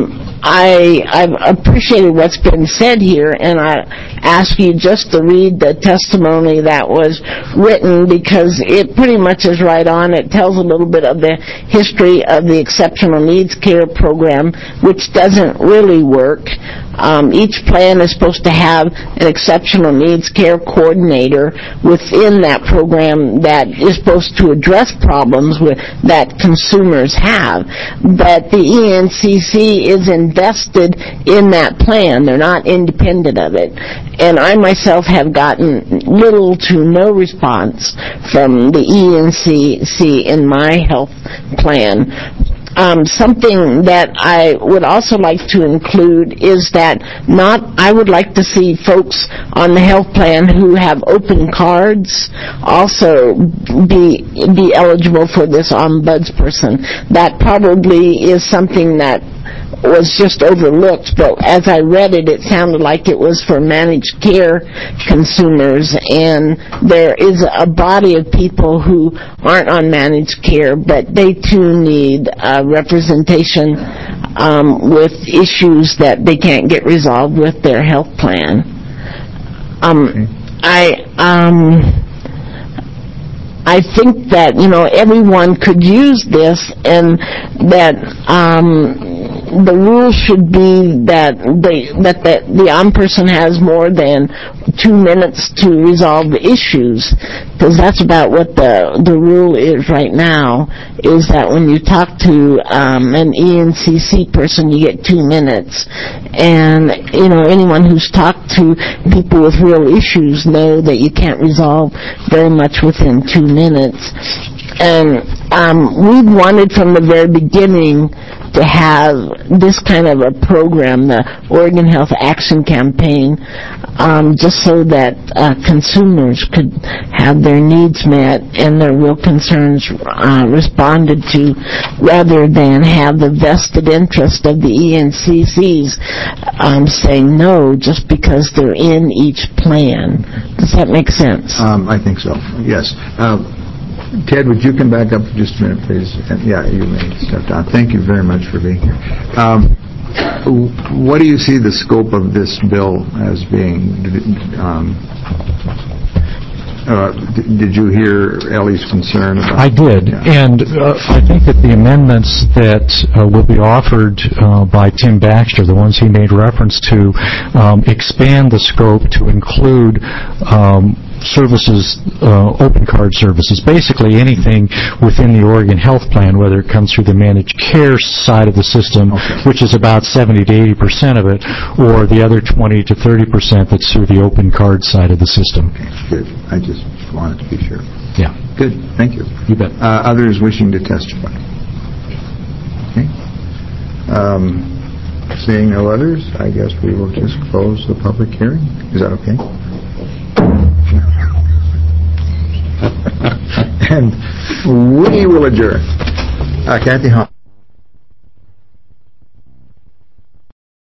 T: I I've appreciated what's been said here, and I ask you just to read the testimony that was written, because it pretty much is right on. It tells a little bit of the history of the Exceptional Needs Care Program, which doesn't really work. Um, each plan is supposed to have an exceptional needs care coordinator within that program that is supposed to address problems with, that consumers have. But the E N C C is invested in that plan. They're not independent of it. And I myself have gotten little to no response from the E N C C in my health plan. Um, something that I would also like to include is that not, I would like to see folks on the health plan who have open cards also be, be eligible for this ombudsperson. That probably is something that was just overlooked, but as I read it, it sounded like it was for managed care consumers, and there is a body of people who aren't on managed care, but they too need uh, representation um, with issues that they can't get resolved with their health plan. Um, I um, I think that, you know, everyone could use this, and that um, the rule should be that the that the, the ombudsperson has more than two minutes to resolve the issues, because that's about what the the rule is right now. Is that when you talk to um, an E N C C person, you get two minutes, and you know, anyone who's talked to people with real issues know that you can't resolve very much within two minutes. And um, we wanted from the very beginning to have this kind of a program, the Oregon Health Action Campaign, um, just so that uh, consumers could have their needs met and their real concerns uh, responded to, rather than have the vested interest of the E N C Cs um, saying no just because they're in each plan. Does that make sense?
A: Um, I think so, yes. Uh, Ted, would you come back up for just a minute, please? Yeah, you may step down. Thank you very much for being here. Um, what do you see the scope of this bill as being? Um, uh, did you hear Ellie's concern about?
Q: I did, yeah. and uh, I think that the amendments that uh, will be offered uh, by Tim Baxter, the ones he made reference to, um, expand the scope to include um, services, uh, open card services, basically anything within the Oregon Health Plan, whether it comes through the managed care side of the system, okay, which is about seventy to eighty percent of it, or the other twenty to thirty percent that's through the open card side of the system.
A: Okay, good. I just wanted to be sure.
Q: Yeah.
A: Good. Thank you.
Q: You bet.
A: Uh, others wishing to testify? Okay. Um, seeing no others, I guess we will just close the public hearing. Is that okay? And we will adjourn. Uh, Kathy Hahn.